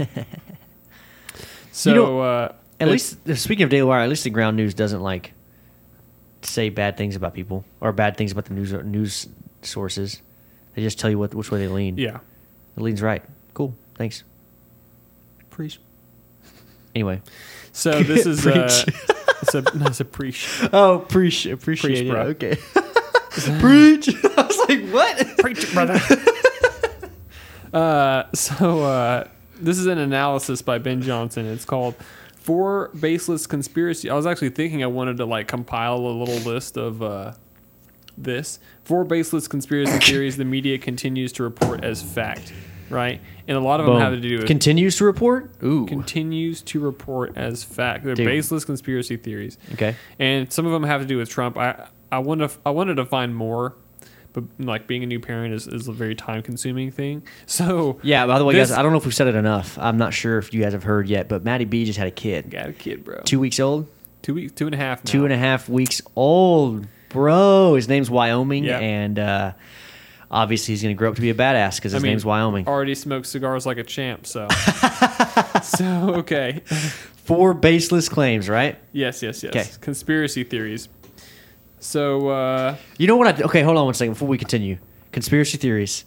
So you know, at least speaking of Daily Wire, at least the Ground News doesn't like say bad things about people or bad things about the news sources. They just tell you which way they lean. Yeah, it leans right. Cool. Thanks. Preach. Anyway, so this is it's a preach. Oh, appreciate it. Bro. Okay. Preach. I was like, what? Preach it, brother. So this is an analysis by Ben Johnson. It's called 4 Baseless Conspiracy. I was actually thinking I wanted to like compile a little list of this 4 baseless conspiracy theories the media continues to report as fact, right? And a lot of them have to do with continues to report. Ooh, continues to report as fact. They're Dude. Baseless conspiracy theories. Okay, and some of them have to do with Trump. I wanted to find more, but like being a new parent is a very time consuming thing. So yeah. By the way, guys, I don't know if we've said it enough. I'm not sure if you guys have heard yet, but Maddie B just had a kid. Got a kid, bro. 2 weeks old. 2 weeks, 2.5 now. 2.5 weeks old, bro. His name's Wyoming, Yeah. and obviously he's going to grow up to be a badass because his name's Wyoming. Already smokes cigars like a champ, so. So, okay. 4 baseless claims, right? Yes. Okay. Conspiracy theories. So, you know what? Okay, hold on one second before we continue. Conspiracy theories.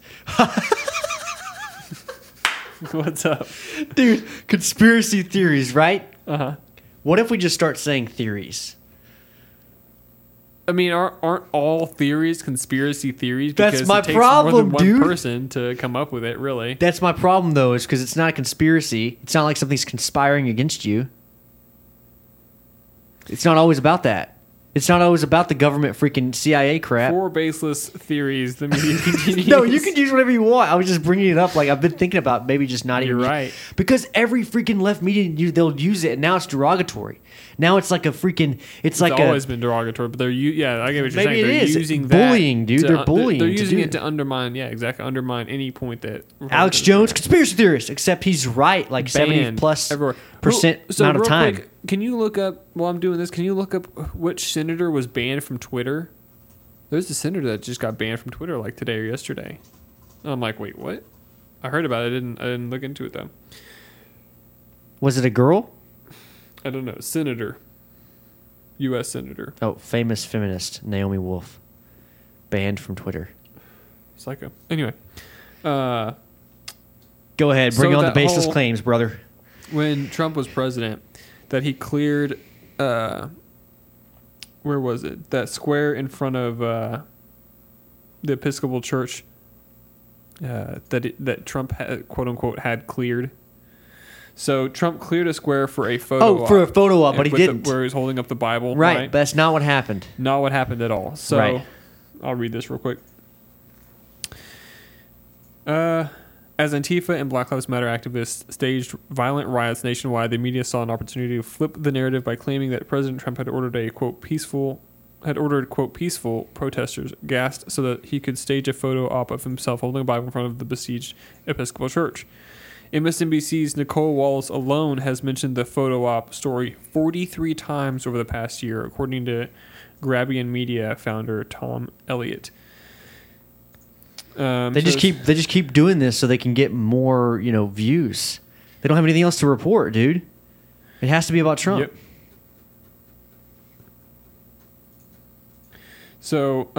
what's up? Dude, conspiracy theories, right? Uh-huh. What if we just start saying theories? I mean, aren't all theories conspiracy theories? That's Because my it takes problem, more than one dude. person to come up with it, really. That's my problem, though, is because it's not a conspiracy. It's not like something's conspiring against you. It's not always about that. It's not always about the government freaking CIA crap. 4 baseless theories the media continues. No, you can use whatever you want. I was just bringing it up. Like, I've been thinking about maybe just not even. You're right. Because every freaking left media, they'll use it, and now it's derogatory. Now it's like a freaking. It's like always been derogatory, but I get what you're maybe saying. it They're is. using Bullying, that dude. They're bullying They're to using do it to undermine, undermine any point that Alex Jones, conspiracy theorist, except he's right like 70+ everywhere. percent So amount of real time. quick, can you look up while I'm doing this? Can you look up which senator was banned from Twitter? There's a senator that just got banned from Twitter like today or yesterday. And I'm like, wait, what? I heard about it. I didn't look into it though. Was it a girl? I don't know. Senator. U.S. Senator. Oh, famous feminist Naomi Wolf, banned from Twitter. Psycho. Anyway, Go ahead, bring So on the that baseless whole- claims, brother. when Trump was president, that he cleared, where was it? That square in front of the Episcopal Church. That Trump had, quote unquote had cleared. So Trump cleared a square for a photo. For a photo op, and but he with the- didn't. where he was holding up the Bible. Right, but that's not what happened. Not what happened at all. So Right. I'll read this real quick. As Antifa and Black Lives Matter activists staged violent riots nationwide, the media saw an opportunity to flip the narrative by claiming that President Trump had ordered peaceful protesters gassed so that he could stage a photo op of himself holding a Bible in front of the besieged Episcopal Church. MSNBC's Nicole Wallace alone has mentioned the photo op story 43 times over the past year, according to Grabbian Media founder Tom Elliott. They just keep doing this so they can get more, views. They don't have anything else to report, dude. It has to be about Trump. Yep. So,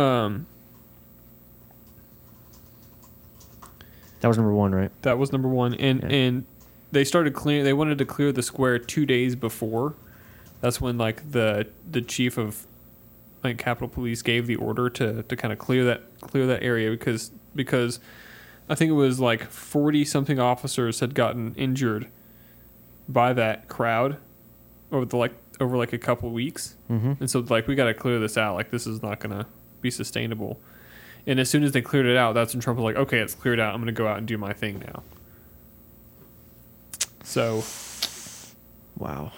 That was number one, right? that was number one, and they started clearing. They wanted to clear the square 2 days before. That's when like the chief of like Capitol Police gave the order to kind of clear that area because I think it was like 40 something officers had gotten injured by that crowd over a couple weeks, and so like we got to clear this out. Like this is not gonna be sustainable. And as soon as they cleared it out, that's when Trump was like, okay, it's cleared out. I'm going to go out and do my thing now. So. Wow.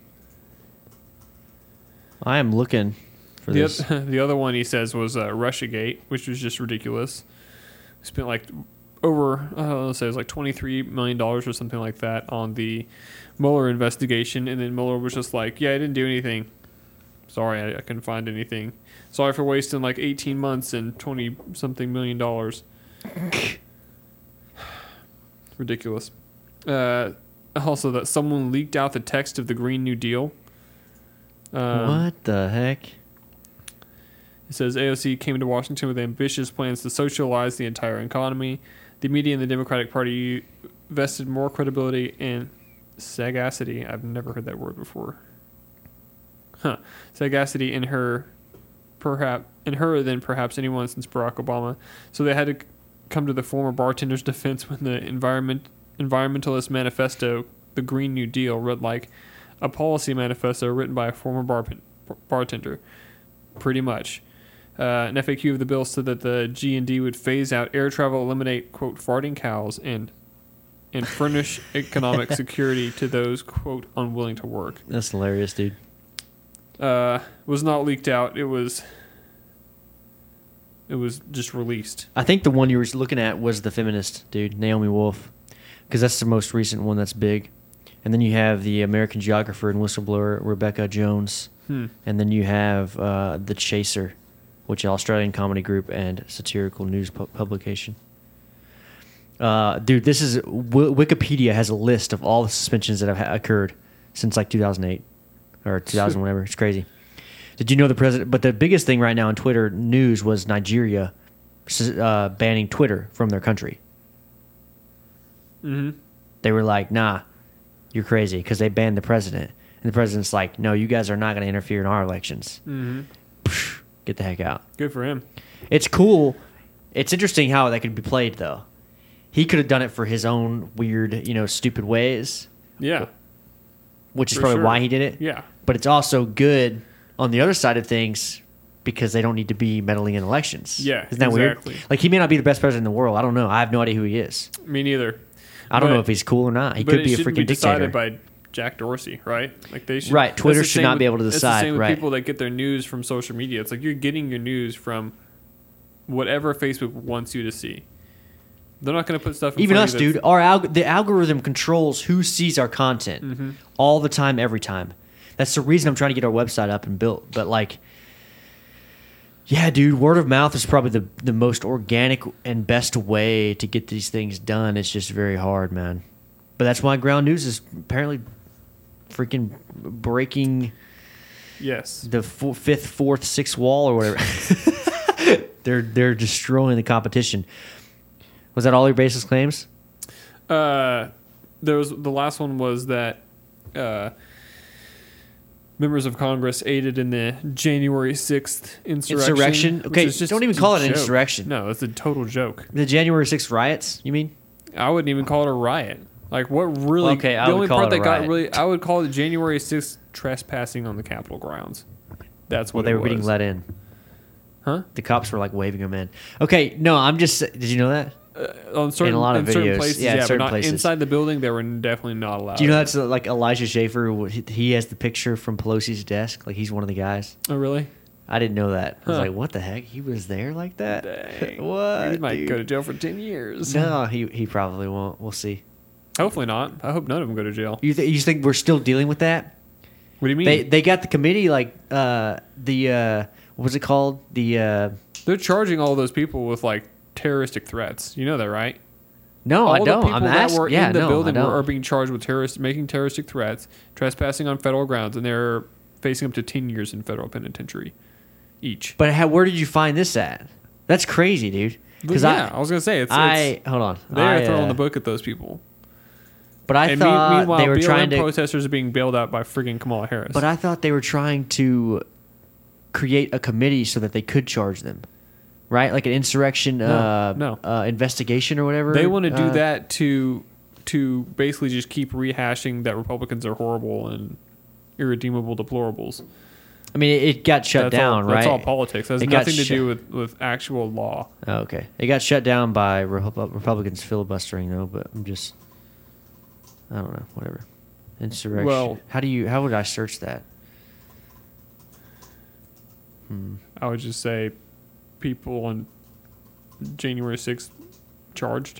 I am looking for this. The other one he says was Russiagate, which was just ridiculous. Spent like over, let's say it was like $23 million or something like that on the Mueller investigation. And then Mueller was just like, yeah, I didn't do anything. Sorry, I couldn't find anything. Sorry for wasting like 18 months and 20-something million dollars. Ridiculous. Also, that someone leaked out the text of the Green New Deal. What the heck? It says AOC came to Washington with ambitious plans to socialize the entire economy. The media and the Democratic Party vested more credibility and sagacity. I've never heard that word before. Sagacity in her than perhaps anyone since Barack Obama. So they had to come to the former bartender's defense when the environmentalist manifesto, the Green New Deal, read like a policy manifesto written by a former bartender. Pretty much. An FAQ of the bill said that the G&D would phase out air travel, eliminate, quote, farting cows, and furnish economic security to those, quote, unwilling to work. That's hilarious, dude. Was not leaked out. It was just released. I think the one you were looking at was the feminist dude, Naomi Wolf, because that's the most recent one that's big. And then you have the American geographer and whistleblower Rebecca Jones. And then you have The Chaser, which is an Australian comedy group and satirical news publication. Dude, this is Wikipedia has a list of all the suspensions that have occurred since like 2008 or 2000, whatever. It's crazy. Did you know the president? But the biggest thing right now on Twitter news was Nigeria banning Twitter from their country. Mm-hmm. They were like, nah, you're crazy, because they banned the president. And the president's like, no, you guys are not going to interfere in our elections. Mm-hmm. Get the heck out. Good for him. It's cool. It's interesting how that could be played, though. He could have done it for his own weird, stupid ways. Yeah. Which is For probably sure. why he did it. Yeah. But it's also good on the other side of things because they don't need to be meddling in elections. Yeah, Isn't that exactly. weird? Like, he may not be the best president in the world. I don't know. I have no idea who he is. Me neither. I don't But- know if he's cool or not. He but could it be a shouldn't freaking decided dictator. by Jack Dorsey, right? Like they should. Right, Twitter that's the should same not with- be able to It's decide, the same with right. people that get their news from social media. It's like you're getting your news from whatever Facebook wants you to see. They're not going to put stuff in Even front us, of you dude. The algorithm controls who sees our content Mm-hmm. all the time, every time. That's the reason I'm trying to get our website up and built. But, like, yeah, dude, word of mouth is probably the most organic and best way to get these things done. It's just very hard, man. But that's why ground news is apparently freaking breaking Yes. the fifth, fourth, sixth wall or whatever. they're destroying the competition. Was that all your baseless claims? There was the last one was that members of Congress aided in the January 6th insurrection. Okay, which is just don't even a call it an joke. insurrection. No, it's a total joke. The January 6th riots, you mean? I wouldn't even call it a riot. Like what really? Okay, I the would only call part it a that got riot. really, I would call it January 6th trespassing on the Capitol grounds. That's what Well, they it were getting was. let in. Huh? The cops were like waving them in. Okay, no, I'm just. Did you know that? On certain, a lot of in certain videos. places, Yeah, in yeah, certain but not places. inside the building. They were definitely not allowed. Do you know that's like Elijah Schaefer? He has the picture from Pelosi's desk. Like he's one of the guys. Oh, really? I didn't know that. I was Huh. like, what the heck? He was there like that? Dang. What? He might dude? go to jail for 10 years. No, he probably won't. We'll see. Hopefully not. I hope none of them go to jail. You think we're still dealing with that? What do you mean? They got the committee like what was it called? They're charging all those people with like terroristic threats. You know that, right? No, all I don't. the people I'm that asking. were Yeah, in the no, building I don't. are being charged with making terroristic threats, trespassing on federal grounds, and they're facing up to 10 years in federal penitentiary each. But where did you find this at? That's crazy, dude. Because I was gonna say it's hold on. they're throwing the book at those people. But I And thought meanwhile, they were BLM trying to. protesters are being bailed out by friggin' Kamala Harris. But I thought they were trying to create a committee so that they could charge them, right? Like an insurrection No. investigation or whatever. They want to do that to basically just keep rehashing that Republicans are horrible and irredeemable deplorables. I mean, it got shut down, right? That's all politics. It has It got nothing to do shut- with actual law. Oh, okay. It got shut down by Republicans filibustering, though. But I don't know. Whatever. Insurrection. Well- how would I search that? I would just say people on January 6th charged.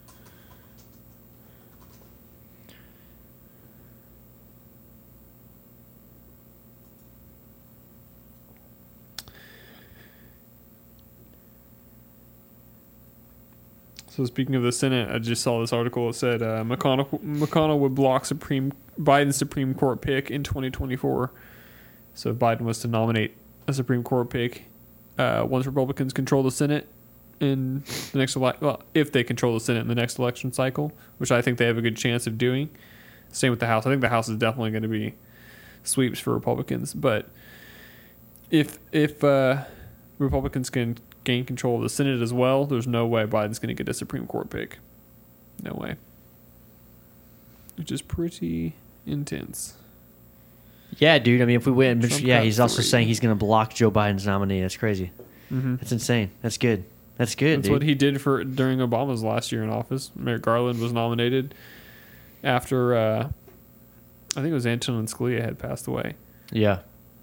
So speaking of the Senate, I just saw this article. It said McConnell would block Biden's Supreme Court pick in 2024. So if Biden was to nominate a Supreme Court pick once Republicans control the Senate in the next if they control the Senate in the next election cycle, which I think they have a good chance of doing. Same with the House. I think the House is definitely going to be sweeps for Republicans. But if Republicans can gain control of the Senate as well, there's no way Biden's going to get a Supreme Court pick. No way. Which is pretty intense. Yeah, dude. I mean, if we win, Trump yeah, got he's also 3. saying he's going to block Joe Biden's nominee. That's crazy. Mm-hmm. That's insane. That's good. That's good, That's dude. what he did during Obama's last year in office. Merrick Garland was nominated after I think it was Antonin Scalia had passed away. Yeah.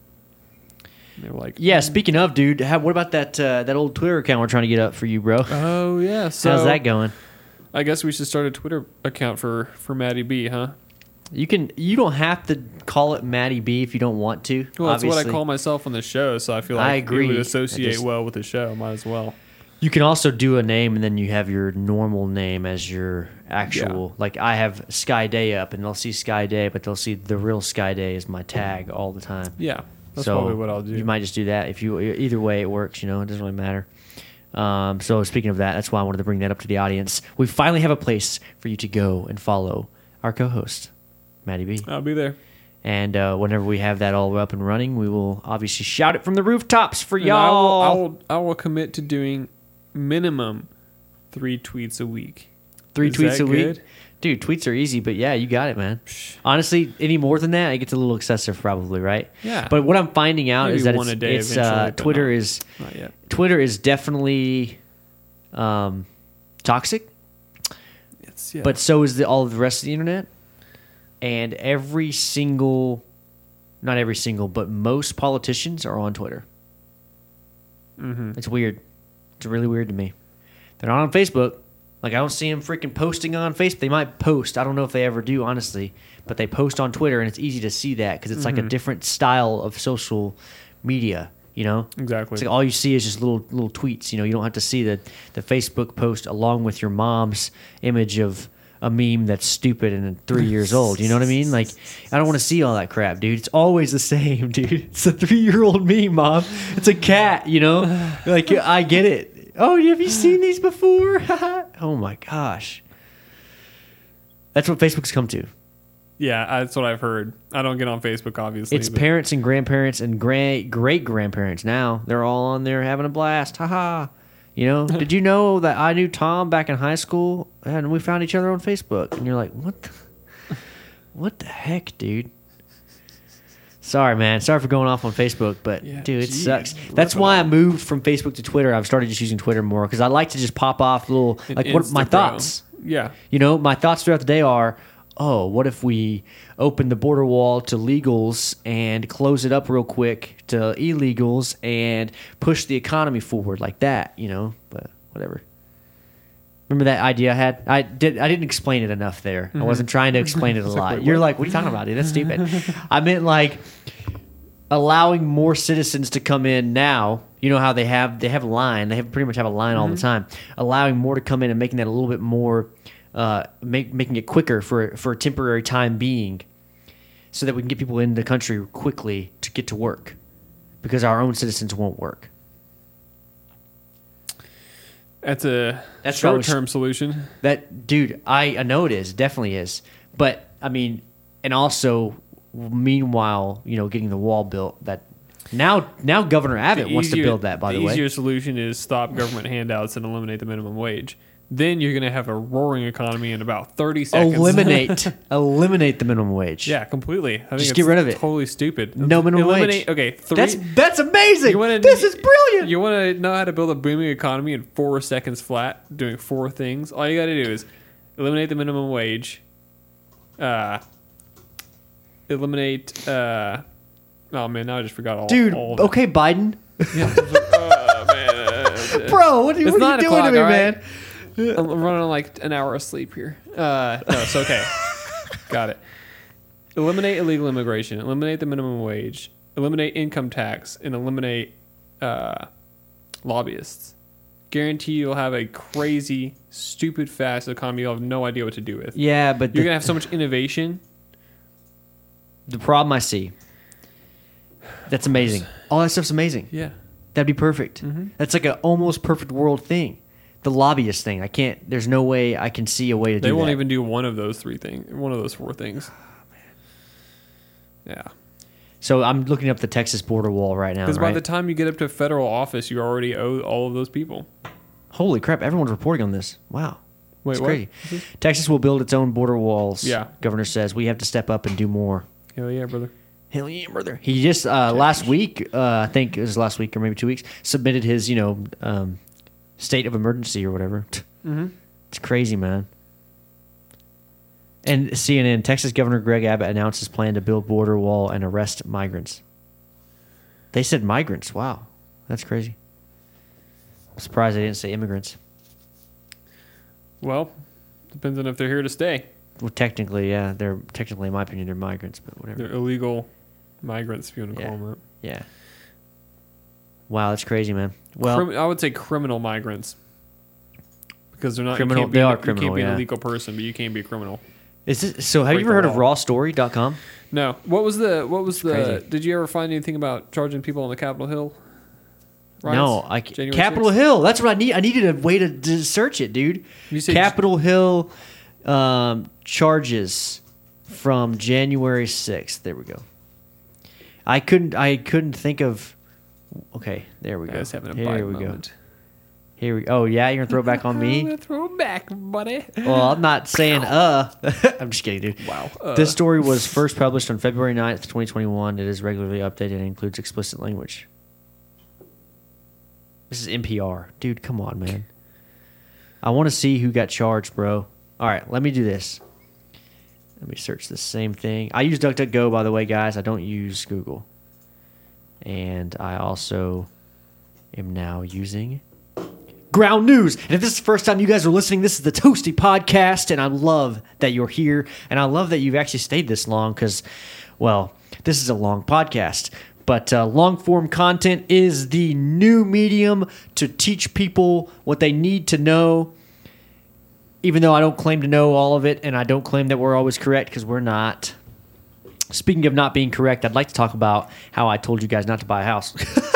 And they were like, Yeah. Speaking of, dude, what about that old Twitter account we're trying to get up for you, bro? oh yeah. So How's that going? I guess we should start a Twitter account for Maddie B, huh? You don't have to call it Maddie B if you don't want to. Well, that's what I obviously. call myself on the show, so I feel like I agree. it would I associate just- well with the show. Might as well. You can also do a name and then you have your normal name as your actual. Like I have Sky Day up, and they'll see Sky Day, but they'll see the real Sky Day as my tag all the time. Yeah, that's so probably what I'll do. You might just do that. Either way, it works. It doesn't really matter. So speaking of that, that's why I wanted to bring that up to the audience. We finally have a place for you to go and follow our co-host, Maddie B. I'll be there. And whenever we have that all up and running, we will obviously shout it from the rooftops for And y'all. I will commit to doing minimum 3 tweets a week. 3 Is tweets that a week. good? Dude, tweets are easy, but yeah, you got it, man. Honestly, any more than that, it gets a little excessive probably, right? Yeah. But what I'm finding out Maybe is that one a day it's eventually, but Twitter not- is Not yet. Twitter is definitely toxic, but so is all of the rest of the internet. And not every single, but most politicians are on Twitter. Mm-hmm. It's weird. It's really weird to me. They're not on Facebook. Like, I don't see them freaking posting on Facebook. They might post. I don't know if they ever do, honestly. But they post on Twitter, and it's easy to see that because it's like a different style of social media, Exactly. It's like all you see is just little tweets. You don't have to see the Facebook post along with your mom's image of a meme that's stupid and 3 years old. You know what I mean? Like, I don't want to see all that crap, dude. It's always the same, dude. It's a 3-year-old meme, Mom. It's a cat, you know? Like, I get it. Oh, have you seen these before? Oh, my gosh. That's what Facebook's come to. Yeah, that's what I've heard. I don't get on Facebook, obviously. It's parents and grandparents and great-grandparents now. They're all on there having a blast. Ha-ha. You know, did you know that I knew Tom back in high school and we found each other on Facebook? And you're like, what the heck, dude? Sorry, man. Sorry for going off on Facebook, but dude, it sucks. That's why I moved from Facebook to Twitter. I've started just using Twitter more because I like to just pop off little, like, what my thoughts. Yeah. You know, my thoughts throughout the day are, oh, what if we open the border wall to legals and close it up real quick to illegals and push the economy forward like that, you know? But whatever. Remember that idea I had? I didn't explain it enough there. Mm-hmm. I wasn't trying to explain it a lot. You're like, what are you talking about, dude? That's stupid. I meant like allowing more citizens to come in now. You know how they have a line. They pretty much have a line all the time. Allowing more to come in and making that a little bit more making it quicker for a temporary time being so that we can get people in the country quickly to get to work because our own citizens won't work. That's a short-term solution. That, dude, I know it is. It definitely is. But, I mean, and also, meanwhile, you know, getting the wall built, that now Governor Abbott wants to build that, by the way. The easier solution is stop government handouts and eliminate the minimum wage. Then you're going to have a roaring economy in about 30 seconds. Eliminate the minimum wage. Yeah, completely. I think just get rid of it. Totally stupid. No minimum wage. Okay, that's amazing. This is brilliant. You want to know how to build a booming economy in 4 seconds flat, doing 4 things? All you got to do is eliminate the minimum wage. Eliminate. Oh man, now I just forgot all. Dude, all okay, Biden. Yeah. Man. Bro, what are you doing to me, man? I'm running on like an hour of sleep here. No, it's okay. Got it. Eliminate illegal immigration. Eliminate the minimum wage. Eliminate income tax. And eliminate lobbyists. Guarantee you'll have a crazy, stupid, fast economy you'll have no idea what to do with. Yeah, but you're going to have so much innovation. The problem I see. That's amazing. All that stuff's amazing. Yeah. That'd be perfect. Mm-hmm. That's like an almost perfect world thing. The lobbyist thing, I can't. There's no way I can see a way to do that. They won't even do one of those 4 things. Oh, man. Yeah. So I'm looking up the Texas border wall right now. Because by the time you get up to federal office, you already owe all of those people. Holy crap! Everyone's reporting on this. Wow. Wait, it's what? crazy. Texas will build its own border walls. Yeah. Governor says we have to step up and do more. Hell yeah, brother. Hell yeah, brother. He just last week, I think it was last week or maybe 2 weeks, submitted his state of emergency or whatever. Mm-hmm. It's crazy, man. And CNN, Texas Governor Greg Abbott announced his plan to build border wall and arrest migrants. They said migrants. Wow. That's crazy. I'm surprised they didn't say immigrants. Well, depends on if they're here to stay. Well, technically, yeah. They're technically, in my opinion, they're migrants, but whatever. They're illegal migrants, if you want to call them that. Yeah. Wow, that's crazy, man. Well, I would say criminal migrants. Because they're not criminal. They are criminal. You can't be an illegal person, but you can be a criminal. Is this, so? Have you ever heard of rawstory.com? No. What was the? Did you ever find anything about charging people on the Capitol Hill? Riots? No, Capitol Hill. That's what I need. I needed a way to search it, dude. Capitol Hill charges from January 6th. There we go. I couldn't think of. Okay, there we go. Guys having a Biden moment. Here we go. Oh yeah, you're gonna throw it back on me? I'm gonna throw it back, buddy. Well, I'm not saying I'm just kidding, dude. Wow. This story was first published on February 9th, 2021. It is regularly updated and includes explicit language. This is NPR. Dude, come on, man. I want to see who got charged, bro. All right, let me do this. Let me search the same thing. I use DuckDuckGo, by the way, guys. I don't use Google. And I also am now using Ground News. And if this is the first time you guys are listening, this is the Toasty Podcast, and I love that you're here, and I love that you've actually stayed this long because, well, this is a long podcast. But long-form content is the new medium to teach people what they need to know even though I don't claim to know all of it, and I don't claim that we're always correct, because we're not. Speaking of not being correct, I'd like to talk about how I told you guys not to buy a house.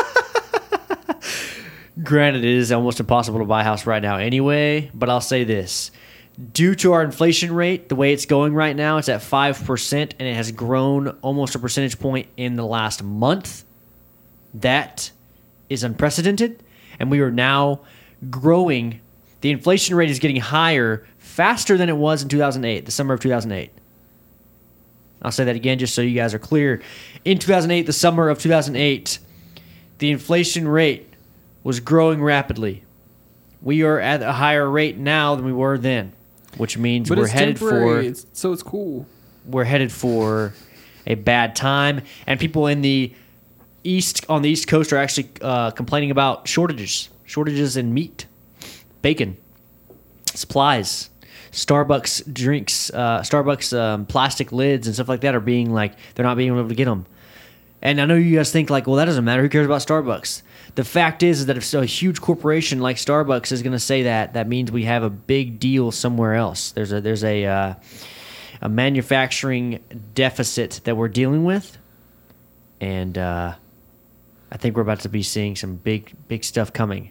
Granted, it is almost impossible to buy a house right now anyway, but I'll say this. Due to our inflation rate, the way it's going right now, it's at 5%, and it has grown almost a percentage point in the last month. That is unprecedented, and we are now growing. The inflation rate is getting higher faster than it was in 2008, the summer of 2008. I'll say that again just so you guys are clear. In 2008, the summer of 2008, the inflation rate was growing rapidly. We are at a higher rate now than we were then, which means But we're it's headed temporary, for so it's cool. we're headed for a bad time, and people in the east on the East Coast are actually complaining about shortages in meat, bacon, supplies. Starbucks drinks, plastic lids and stuff like that are being they're not being able to get them. And I know you guys think well, that doesn't matter. Who cares about Starbucks? The fact is that if a huge corporation like Starbucks is going to say that means we have a big deal somewhere else. There's a manufacturing deficit that we're dealing with, and I think we're about to be seeing some big stuff coming.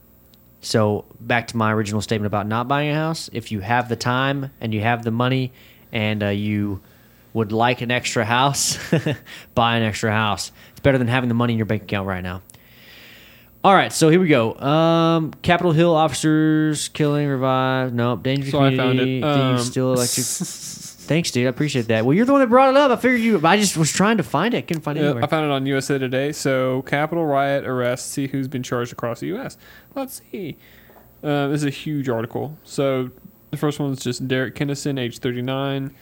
So back to my original statement about not buying a house. If you have the time and you have the money and you would like an extra house, buy an extra house. It's better than having the money in your bank account right now. All right, so here we go. Capitol Hill officers killing revived. Nope, dangerous community. I found it. Thieves still electric. Thanks, dude. I appreciate that. Well, you're the one that brought it up. I figured you. I just was trying to find it. Couldn't find it anywhere. I found it on USA Today. So, Capitol riot arrests. See who's been charged across the U.S. Let's see. This is a huge article. So, the first one is just Derek Kennison, age 39,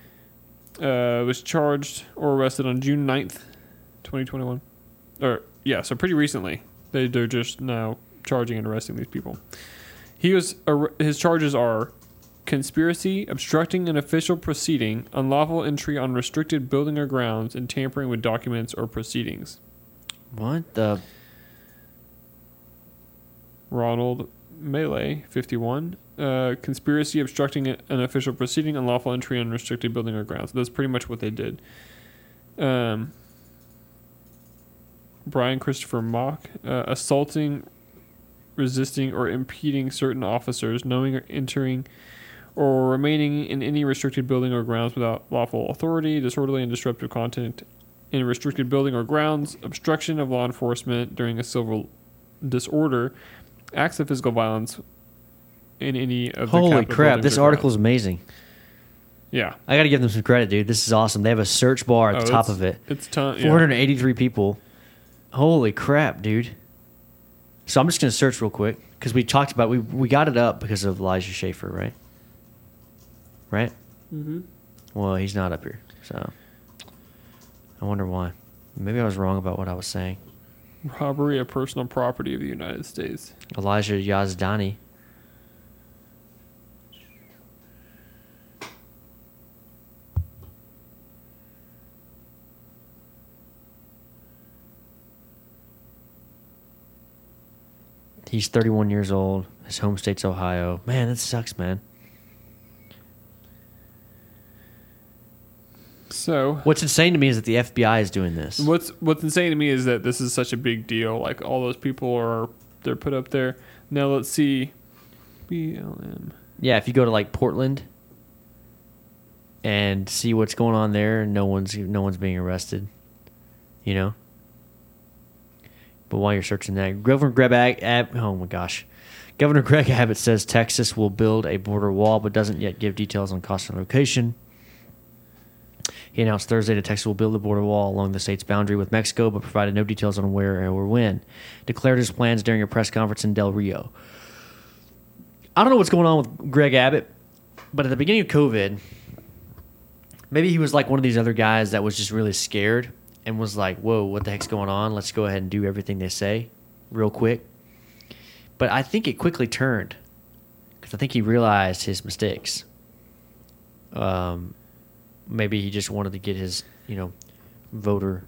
was charged or arrested on June 9th, 2021. So pretty recently. They're just now charging and arresting these people. His charges are conspiracy, obstructing an official proceeding, unlawful entry on restricted building or grounds, and tampering with documents or proceedings. What the? Ronald Melee, 51. Conspiracy, obstructing an official proceeding, unlawful entry on restricted building or grounds. That's pretty much what they did. Brian Christopher Mock, assaulting, resisting, or impeding certain officers, knowing or entering or remaining in any restricted building or grounds without lawful authority, disorderly and disruptive content in a restricted building or grounds, obstruction of law enforcement during a civil disorder, acts of physical violence in any of the Holy crap, this article is amazing. Yeah. I got to give them some credit, dude. This is awesome. They have a search bar at the top of it. It's ton. 483 people. Holy crap, dude. So I'm just going to search real quick because we talked about we got it up because of Elijah Schaefer, right? Right? Mm-hmm. Well, he's not up here, so I wonder why. Maybe I was wrong about what I was saying. Robbery of personal property of the United States. Elijah Yazdani. He's 31 years old. His home state's Ohio. Man, that sucks, man. So what's insane to me is that the FBI is doing this. What's insane to me is that this is such a big deal. Like all those people they're put up there. Now let's see. BLM. Yeah, if you go to Portland and see what's going on there, no one's being arrested. You know? But while you're searching that, Governor Greg Abbott says Texas will build a border wall, but doesn't yet give details on cost and location. He announced Thursday that Texas will build a border wall along the state's boundary with Mexico, but provided no details on where or when. Declared his plans during a press conference in Del Rio. I don't know what's going on with Greg Abbott, but at the beginning of COVID, maybe he was like one of these other guys that was just really scared and was like, whoa, what the heck's going on? Let's go ahead and do everything they say real quick. But I think it quickly turned because I think he realized his mistakes. Maybe he just wanted to get his, voter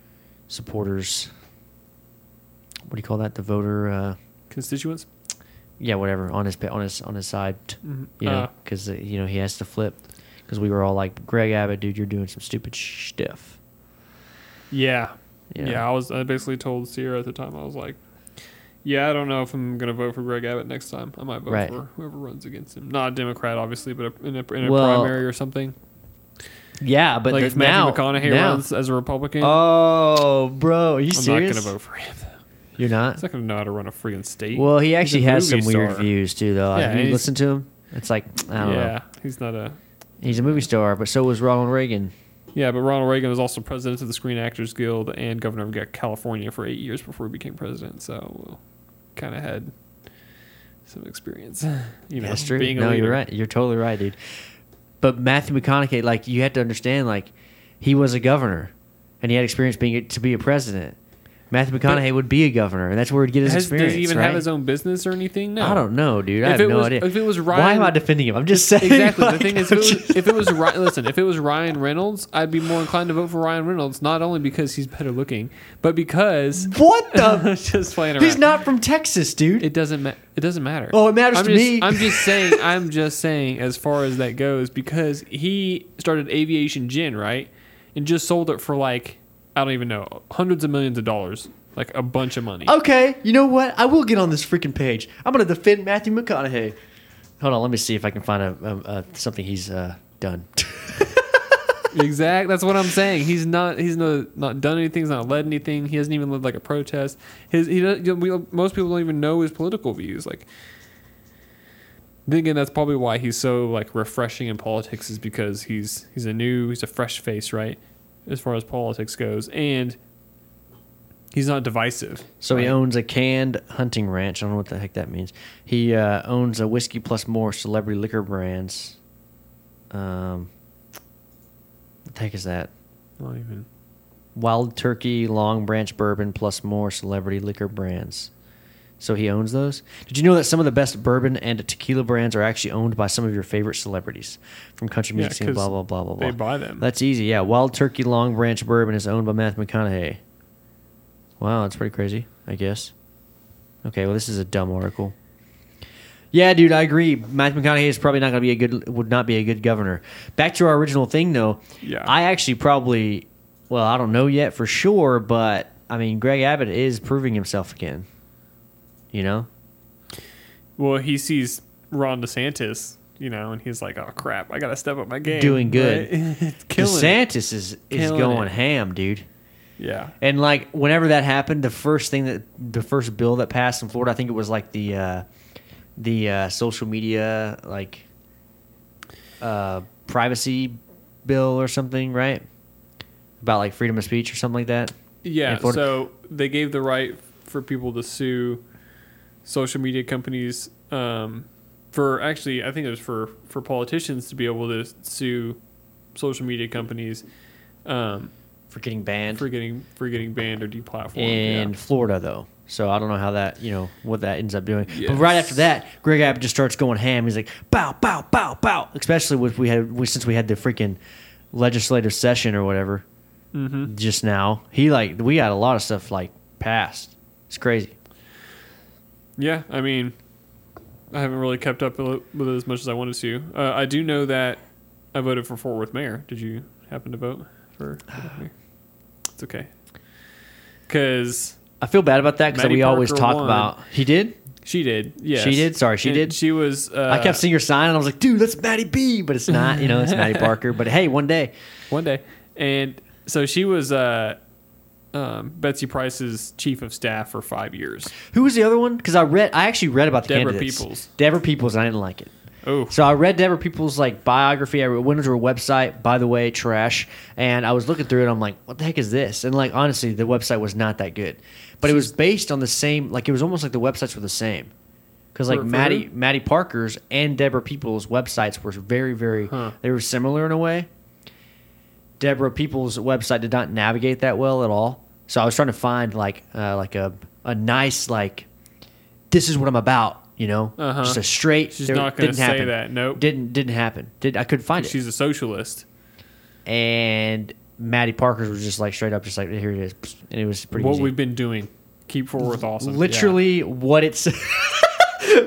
supporters. What do you call that? The voter... constituents? yeah, whatever, on his side, Mhm. you know, because you know he has to flip. Because we were all like, Greg Abbott, dude, you're doing some stupid stuff. Yeah. You know? Yeah, I basically told Sierra at the time, I was like, yeah, I don't know if I'm going to vote for Greg Abbott next time. I might vote Right. for whoever runs against him. Not a Democrat, obviously, but in a Well, primary or something. Yeah, but Like if Matthew now, McConaughey runs as a Republican, Oh, bro, are you I'm serious? not going to vote for him. You're not? He's not going to know how to run a friggin' state. Well, he He's actually a has some movie weird star. views too, though. Yeah, Have you he's- listened to him? It's like I don't know. Yeah, he's not a... He's a movie star, but so was Ronald Reagan. Yeah, but Ronald Reagan was also president of the Screen Actors Guild and governor of California for 8 years before he became president. So, kind of had some experience. You know, That's true. being a No, leader. you're right. You're totally right, dude. But Matthew McConaughey, like, you have to understand, like, he was a governor, and he had experience to be a president. Matthew McConaughey would be a governor, and that's where he'd get his experience. Does he even right? have his own business or anything? No. I don't know, dude. I If have it no was- idea. if it was Why Ryan- am I defending him? I'm just saying. Exactly. like, The thing is, I'm just- if it was listen, if it was Ryan Reynolds, I'd be more inclined to vote for Ryan Reynolds, not only because he's better looking, but because what the? just playing around. He's not from Texas, dude. It doesn't matter. Oh, it matters I'm to just, me. I'm just saying, as far as that goes, because he started Aviation Gin, right, and just sold it for like I don't even know, hundreds of millions of dollars, like a bunch of money. Okay, you know what? I will get on this freaking page. I'm going to defend Matthew McConaughey. Hold on, let me see if I can find something he's done. Exactly. That's what I'm saying. He's not done anything. He's not led anything. He hasn't even led like a protest. Most people don't even know his political views. Like, then again, that's probably why he's so like refreshing in politics, is because he's a fresh face, right, as far as politics goes, and he's not divisive. So he right? owns a canned hunting ranch. I don't know what the heck that means. He owns a Whiskey Plus More celebrity liquor brands. What the heck is that? Not even. Wild Turkey, Long Branch Bourbon Plus More celebrity liquor brands. So he owns those? Did you know that some of the best bourbon and tequila brands are actually owned by some of your favorite celebrities from country music scene, 'cause blah, blah, blah, blah, blah. They buy them. That's easy, yeah. Wild Turkey Long Branch Bourbon is owned by Matthew McConaughey. Wow, that's pretty crazy, I guess. Okay, well, this is a dumb article. Yeah, dude, I agree. Matthew McConaughey is probably not going to would not be a good governor. Back to our original thing, though. Yeah. I actually probably, well, I don't know yet for sure, but I mean, Greg Abbott is proving himself again. You know? Well, he sees Ron DeSantis, you know, and he's like, "Oh crap, I got to step up my game." Doing good. Right? Killing it. DeSantis is Killing going it. ham, dude. Yeah. And like whenever that happened, the first bill that passed in Florida, I think it was like the social media like privacy bill or something, right? About like freedom of speech or something like that. Yeah. in Florida. So they gave the right for people to sue social media companies for actually, I think it was for politicians to be able to sue social media companies For getting banned for getting banned or deplatformed. in Yeah. Florida, though. So I don't know how that, what that ends up doing. Yes. But right after that, Greg Abbott just starts going ham. He's like, bow, bow, bow, bow. Especially since we had the freaking legislative session or whatever just now. We got a lot of stuff like passed. It's crazy. Yeah, I mean, I haven't really kept up with it as much as I wanted to. I do know that I voted for Fort Worth mayor. Did you happen to vote for Fort Worth mayor? It's okay. Because I feel bad about that because Maddie we always Parker talk won. about. He did? she did, yes. She did? Sorry, she And did? She was... I kept seeing her sign and I was like, dude, that's Maddie B. But it's not, it's Maddie Parker. But hey, one day. One day. And so she was Betsy Price's chief of staff for 5 years. Who was the other one? Because I actually read about the Deborah candidates. Peoples. Deborah Peoples, and I didn't like it. Oh. So I read Deborah Peoples' biography. I went to her website, by the way, trash. And I was looking through it. I'm like, what the heck is this? And honestly, the website was not that good. But it was based on the same, it was almost like the websites were the same. Because For Maddie Parker's and Deborah Peoples' websites were very, very, they were similar in a way. Deborah Peoples' website did not navigate that well at all. So I was trying to find a nice, this is what I'm about. Just a straight. She's not going to didn't happen. say that. Nope. Didn't happen. I couldn't find it. She's a socialist. And Maddie Parker's was just straight up, just here it is, and it was pretty What easy. we've been doing. Keep Fort Worth awesome. Literally what it's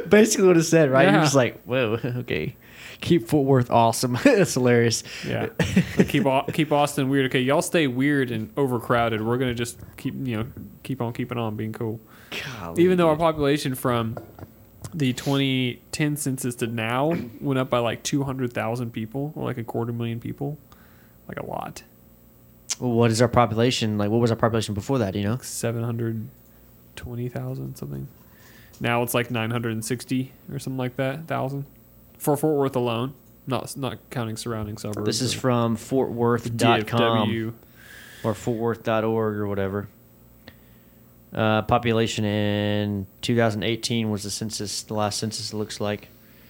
Basically what it said, right? You're Yeah. just like, whoa, okay. Keep Fort Worth awesome. That's hilarious. Yeah. Like, keep Austin weird. Okay, y'all stay weird and overcrowded. We're gonna just keep on keeping on being cool. Golly, Even though our dude. population from the 2010 census to now went up by like 200,000 people, or like 250,000 people, like a lot. Well, what is our population? Like, what was our population before that, you know? 720,000 something. Now it's like 960 or something like that thousand for Fort Worth alone. Not counting surrounding suburbs. This is or from fortworth.com DFW. or fortworth.org or whatever. Population in 2018 was the last census, it looks like.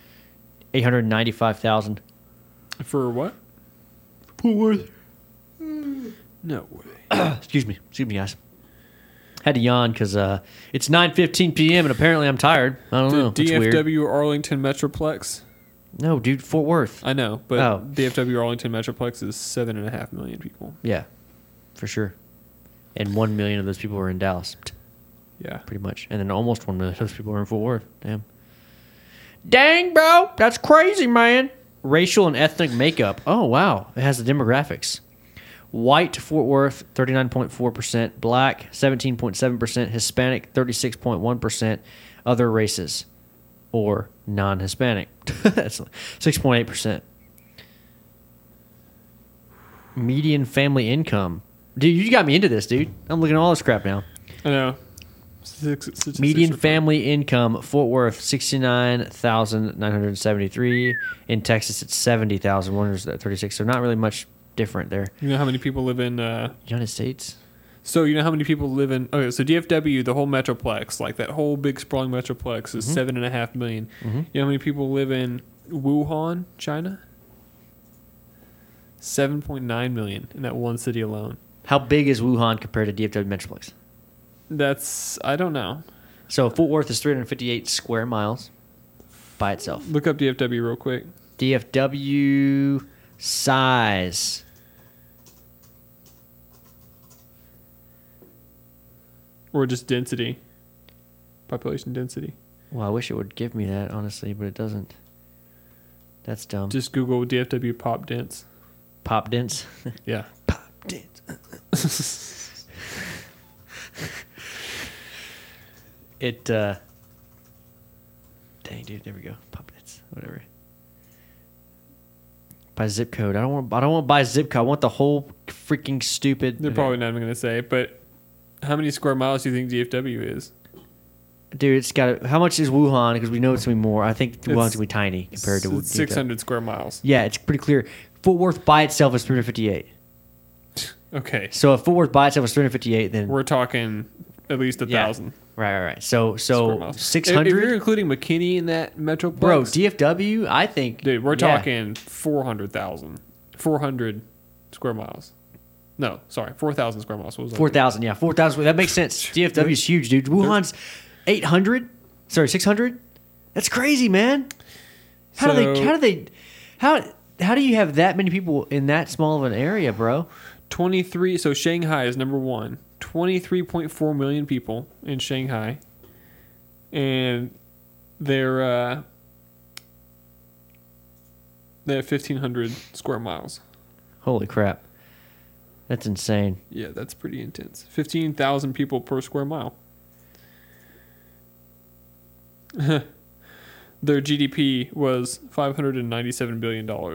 895,000. For what? Fort Worth. No way. Excuse me, guys. Had to yawn because it's 9:15 p.m. and apparently I'm tired. I don't know. It's weird. DFW Arlington Metroplex. No, dude, Fort Worth. I know, but Oh. DFW Arlington Metroplex is 7.5 million people. Yeah, for sure. And 1 million of those people were in Dallas, Yeah. pretty much. And then almost 1 million of those people were in Fort Worth. Damn. Dang, bro. That's crazy, man. Racial and ethnic makeup. Oh, wow. It has the demographics. White Fort Worth, 39.4%. Black, 17.7%. Hispanic, 36.1%. Other races or non-Hispanic. That's 6.8%. Median family income. Dude, you got me into this, dude. I'm looking at all this crap now. I know. Median family income, Fort Worth, 69,973. In Texas, it's 70,136. So not really much different there. You know how many people live in... United States? So you know how many people live in... Okay, so DFW, the whole Metroplex, like that whole big sprawling Metroplex is 7.5 million. Mm-hmm. You know how many people live in Wuhan, China? 7.9 million in that one city alone. How big is Wuhan compared to DFW Metroplex? That's... I don't know. So Fort Worth is 358 square miles by itself. Look up DFW real quick. DFW size. Or just density. Population density. Well, I wish it would give me that, honestly, but it doesn't. That's dumb. Just Google DFW pop dense. Pop dense. Yeah. Pop dense. Dang, dude, there we go. Pop dense. Whatever. By zip code. I don't want by zip code. I want the whole freaking stupid. They're probably not even going to say, but how many square miles do you think DFW is? Dude, it's got. How much is Wuhan? Because we know it's gonna be more. I think Wuhan's gonna be tiny compared to It's 600 square miles. Yeah, it's pretty clear. Fort Worth by itself is 358. Okay. So if Fort Worth by itself is 358, then We're talking at least 1,000 right. So square miles. If 600. you're including McKinney in that Metroplex, Bro, DFW, I think. dude, we're yeah. talking 400,000. 400 square miles. No, sorry, 4,000 square miles. What was that? 4,000. Yeah, 4,000. That makes sense. DFW is huge, dude. Wuhan's 800. Sorry, 600. That's crazy, man. How do you have that many people in that small of an area, bro? 23. So Shanghai is number one. 23.4 million people in Shanghai, and they're they have 1,500 square miles. Holy crap. That's insane. Yeah, that's pretty intense. 15,000 people per square mile. Their GDP was $597 billion. Are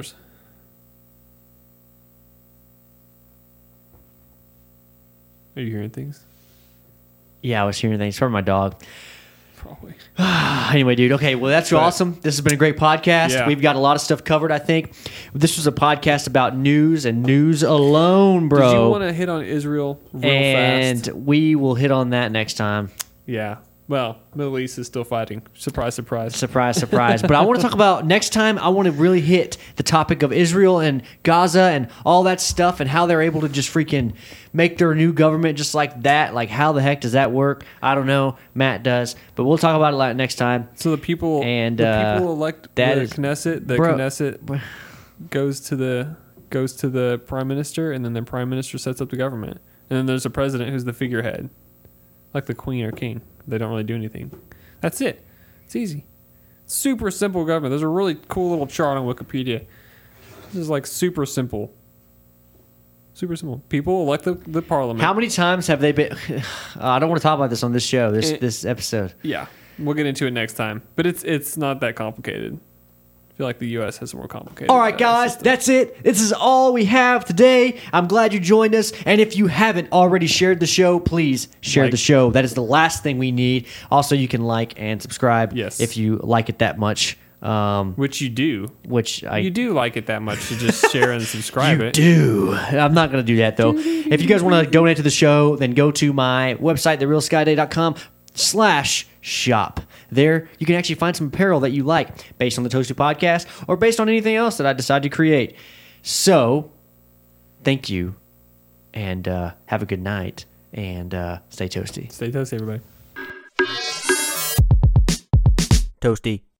you hearing things? Yeah, I was hearing things from my dog. Probably. Anyway, dude. Okay, well, that's But- awesome. This has been a great podcast. Yeah. We've got a lot of stuff covered, I think. This was a podcast about news and news alone, bro. Did you want to hit on Israel real and fast? we will hit on that next time. Yeah. Well, Middle East is still fighting. Surprise, surprise. Surprise, surprise. But I want to talk about next time. I want to really hit the topic of Israel and Gaza and all that stuff and how they're able to just freaking make their new government just like that. Like, how the heck does that work? I don't know. Matt does. But we'll talk about it next time. So the people And, people elect that the is- Knesset. The Bro- Knesset goes to the prime minister, and then the prime minister sets up the government. And then there's a president who's the figurehead, like the queen or king. They don't really do anything. That's it. It's easy. Super simple government. There's a really cool little chart on Wikipedia. This is like super simple. Super simple. People elect the parliament. How many times have they been? I don't want to talk about this on this show, this episode. Yeah, we'll get into it next time. But it's not that complicated. I feel like the U.S. has a more complicated. All right, guys, system. that's it. This is all we have today. I'm glad you joined us. And if you haven't already shared the show, please share the show. That is the last thing we need. Also, you can like and subscribe if you like it that much. Which you do. You do like it that much to just share and subscribe it. You do. I'm not going to do that, though. If you guys want to donate to the show, then go to my website, therealskyday.com/shop. There, you can actually find some apparel that you like based on the Toasty Podcast or based on anything else that I decide to create. So, thank you, and have a good night, and stay toasty. Stay toasty, everybody. Toasty.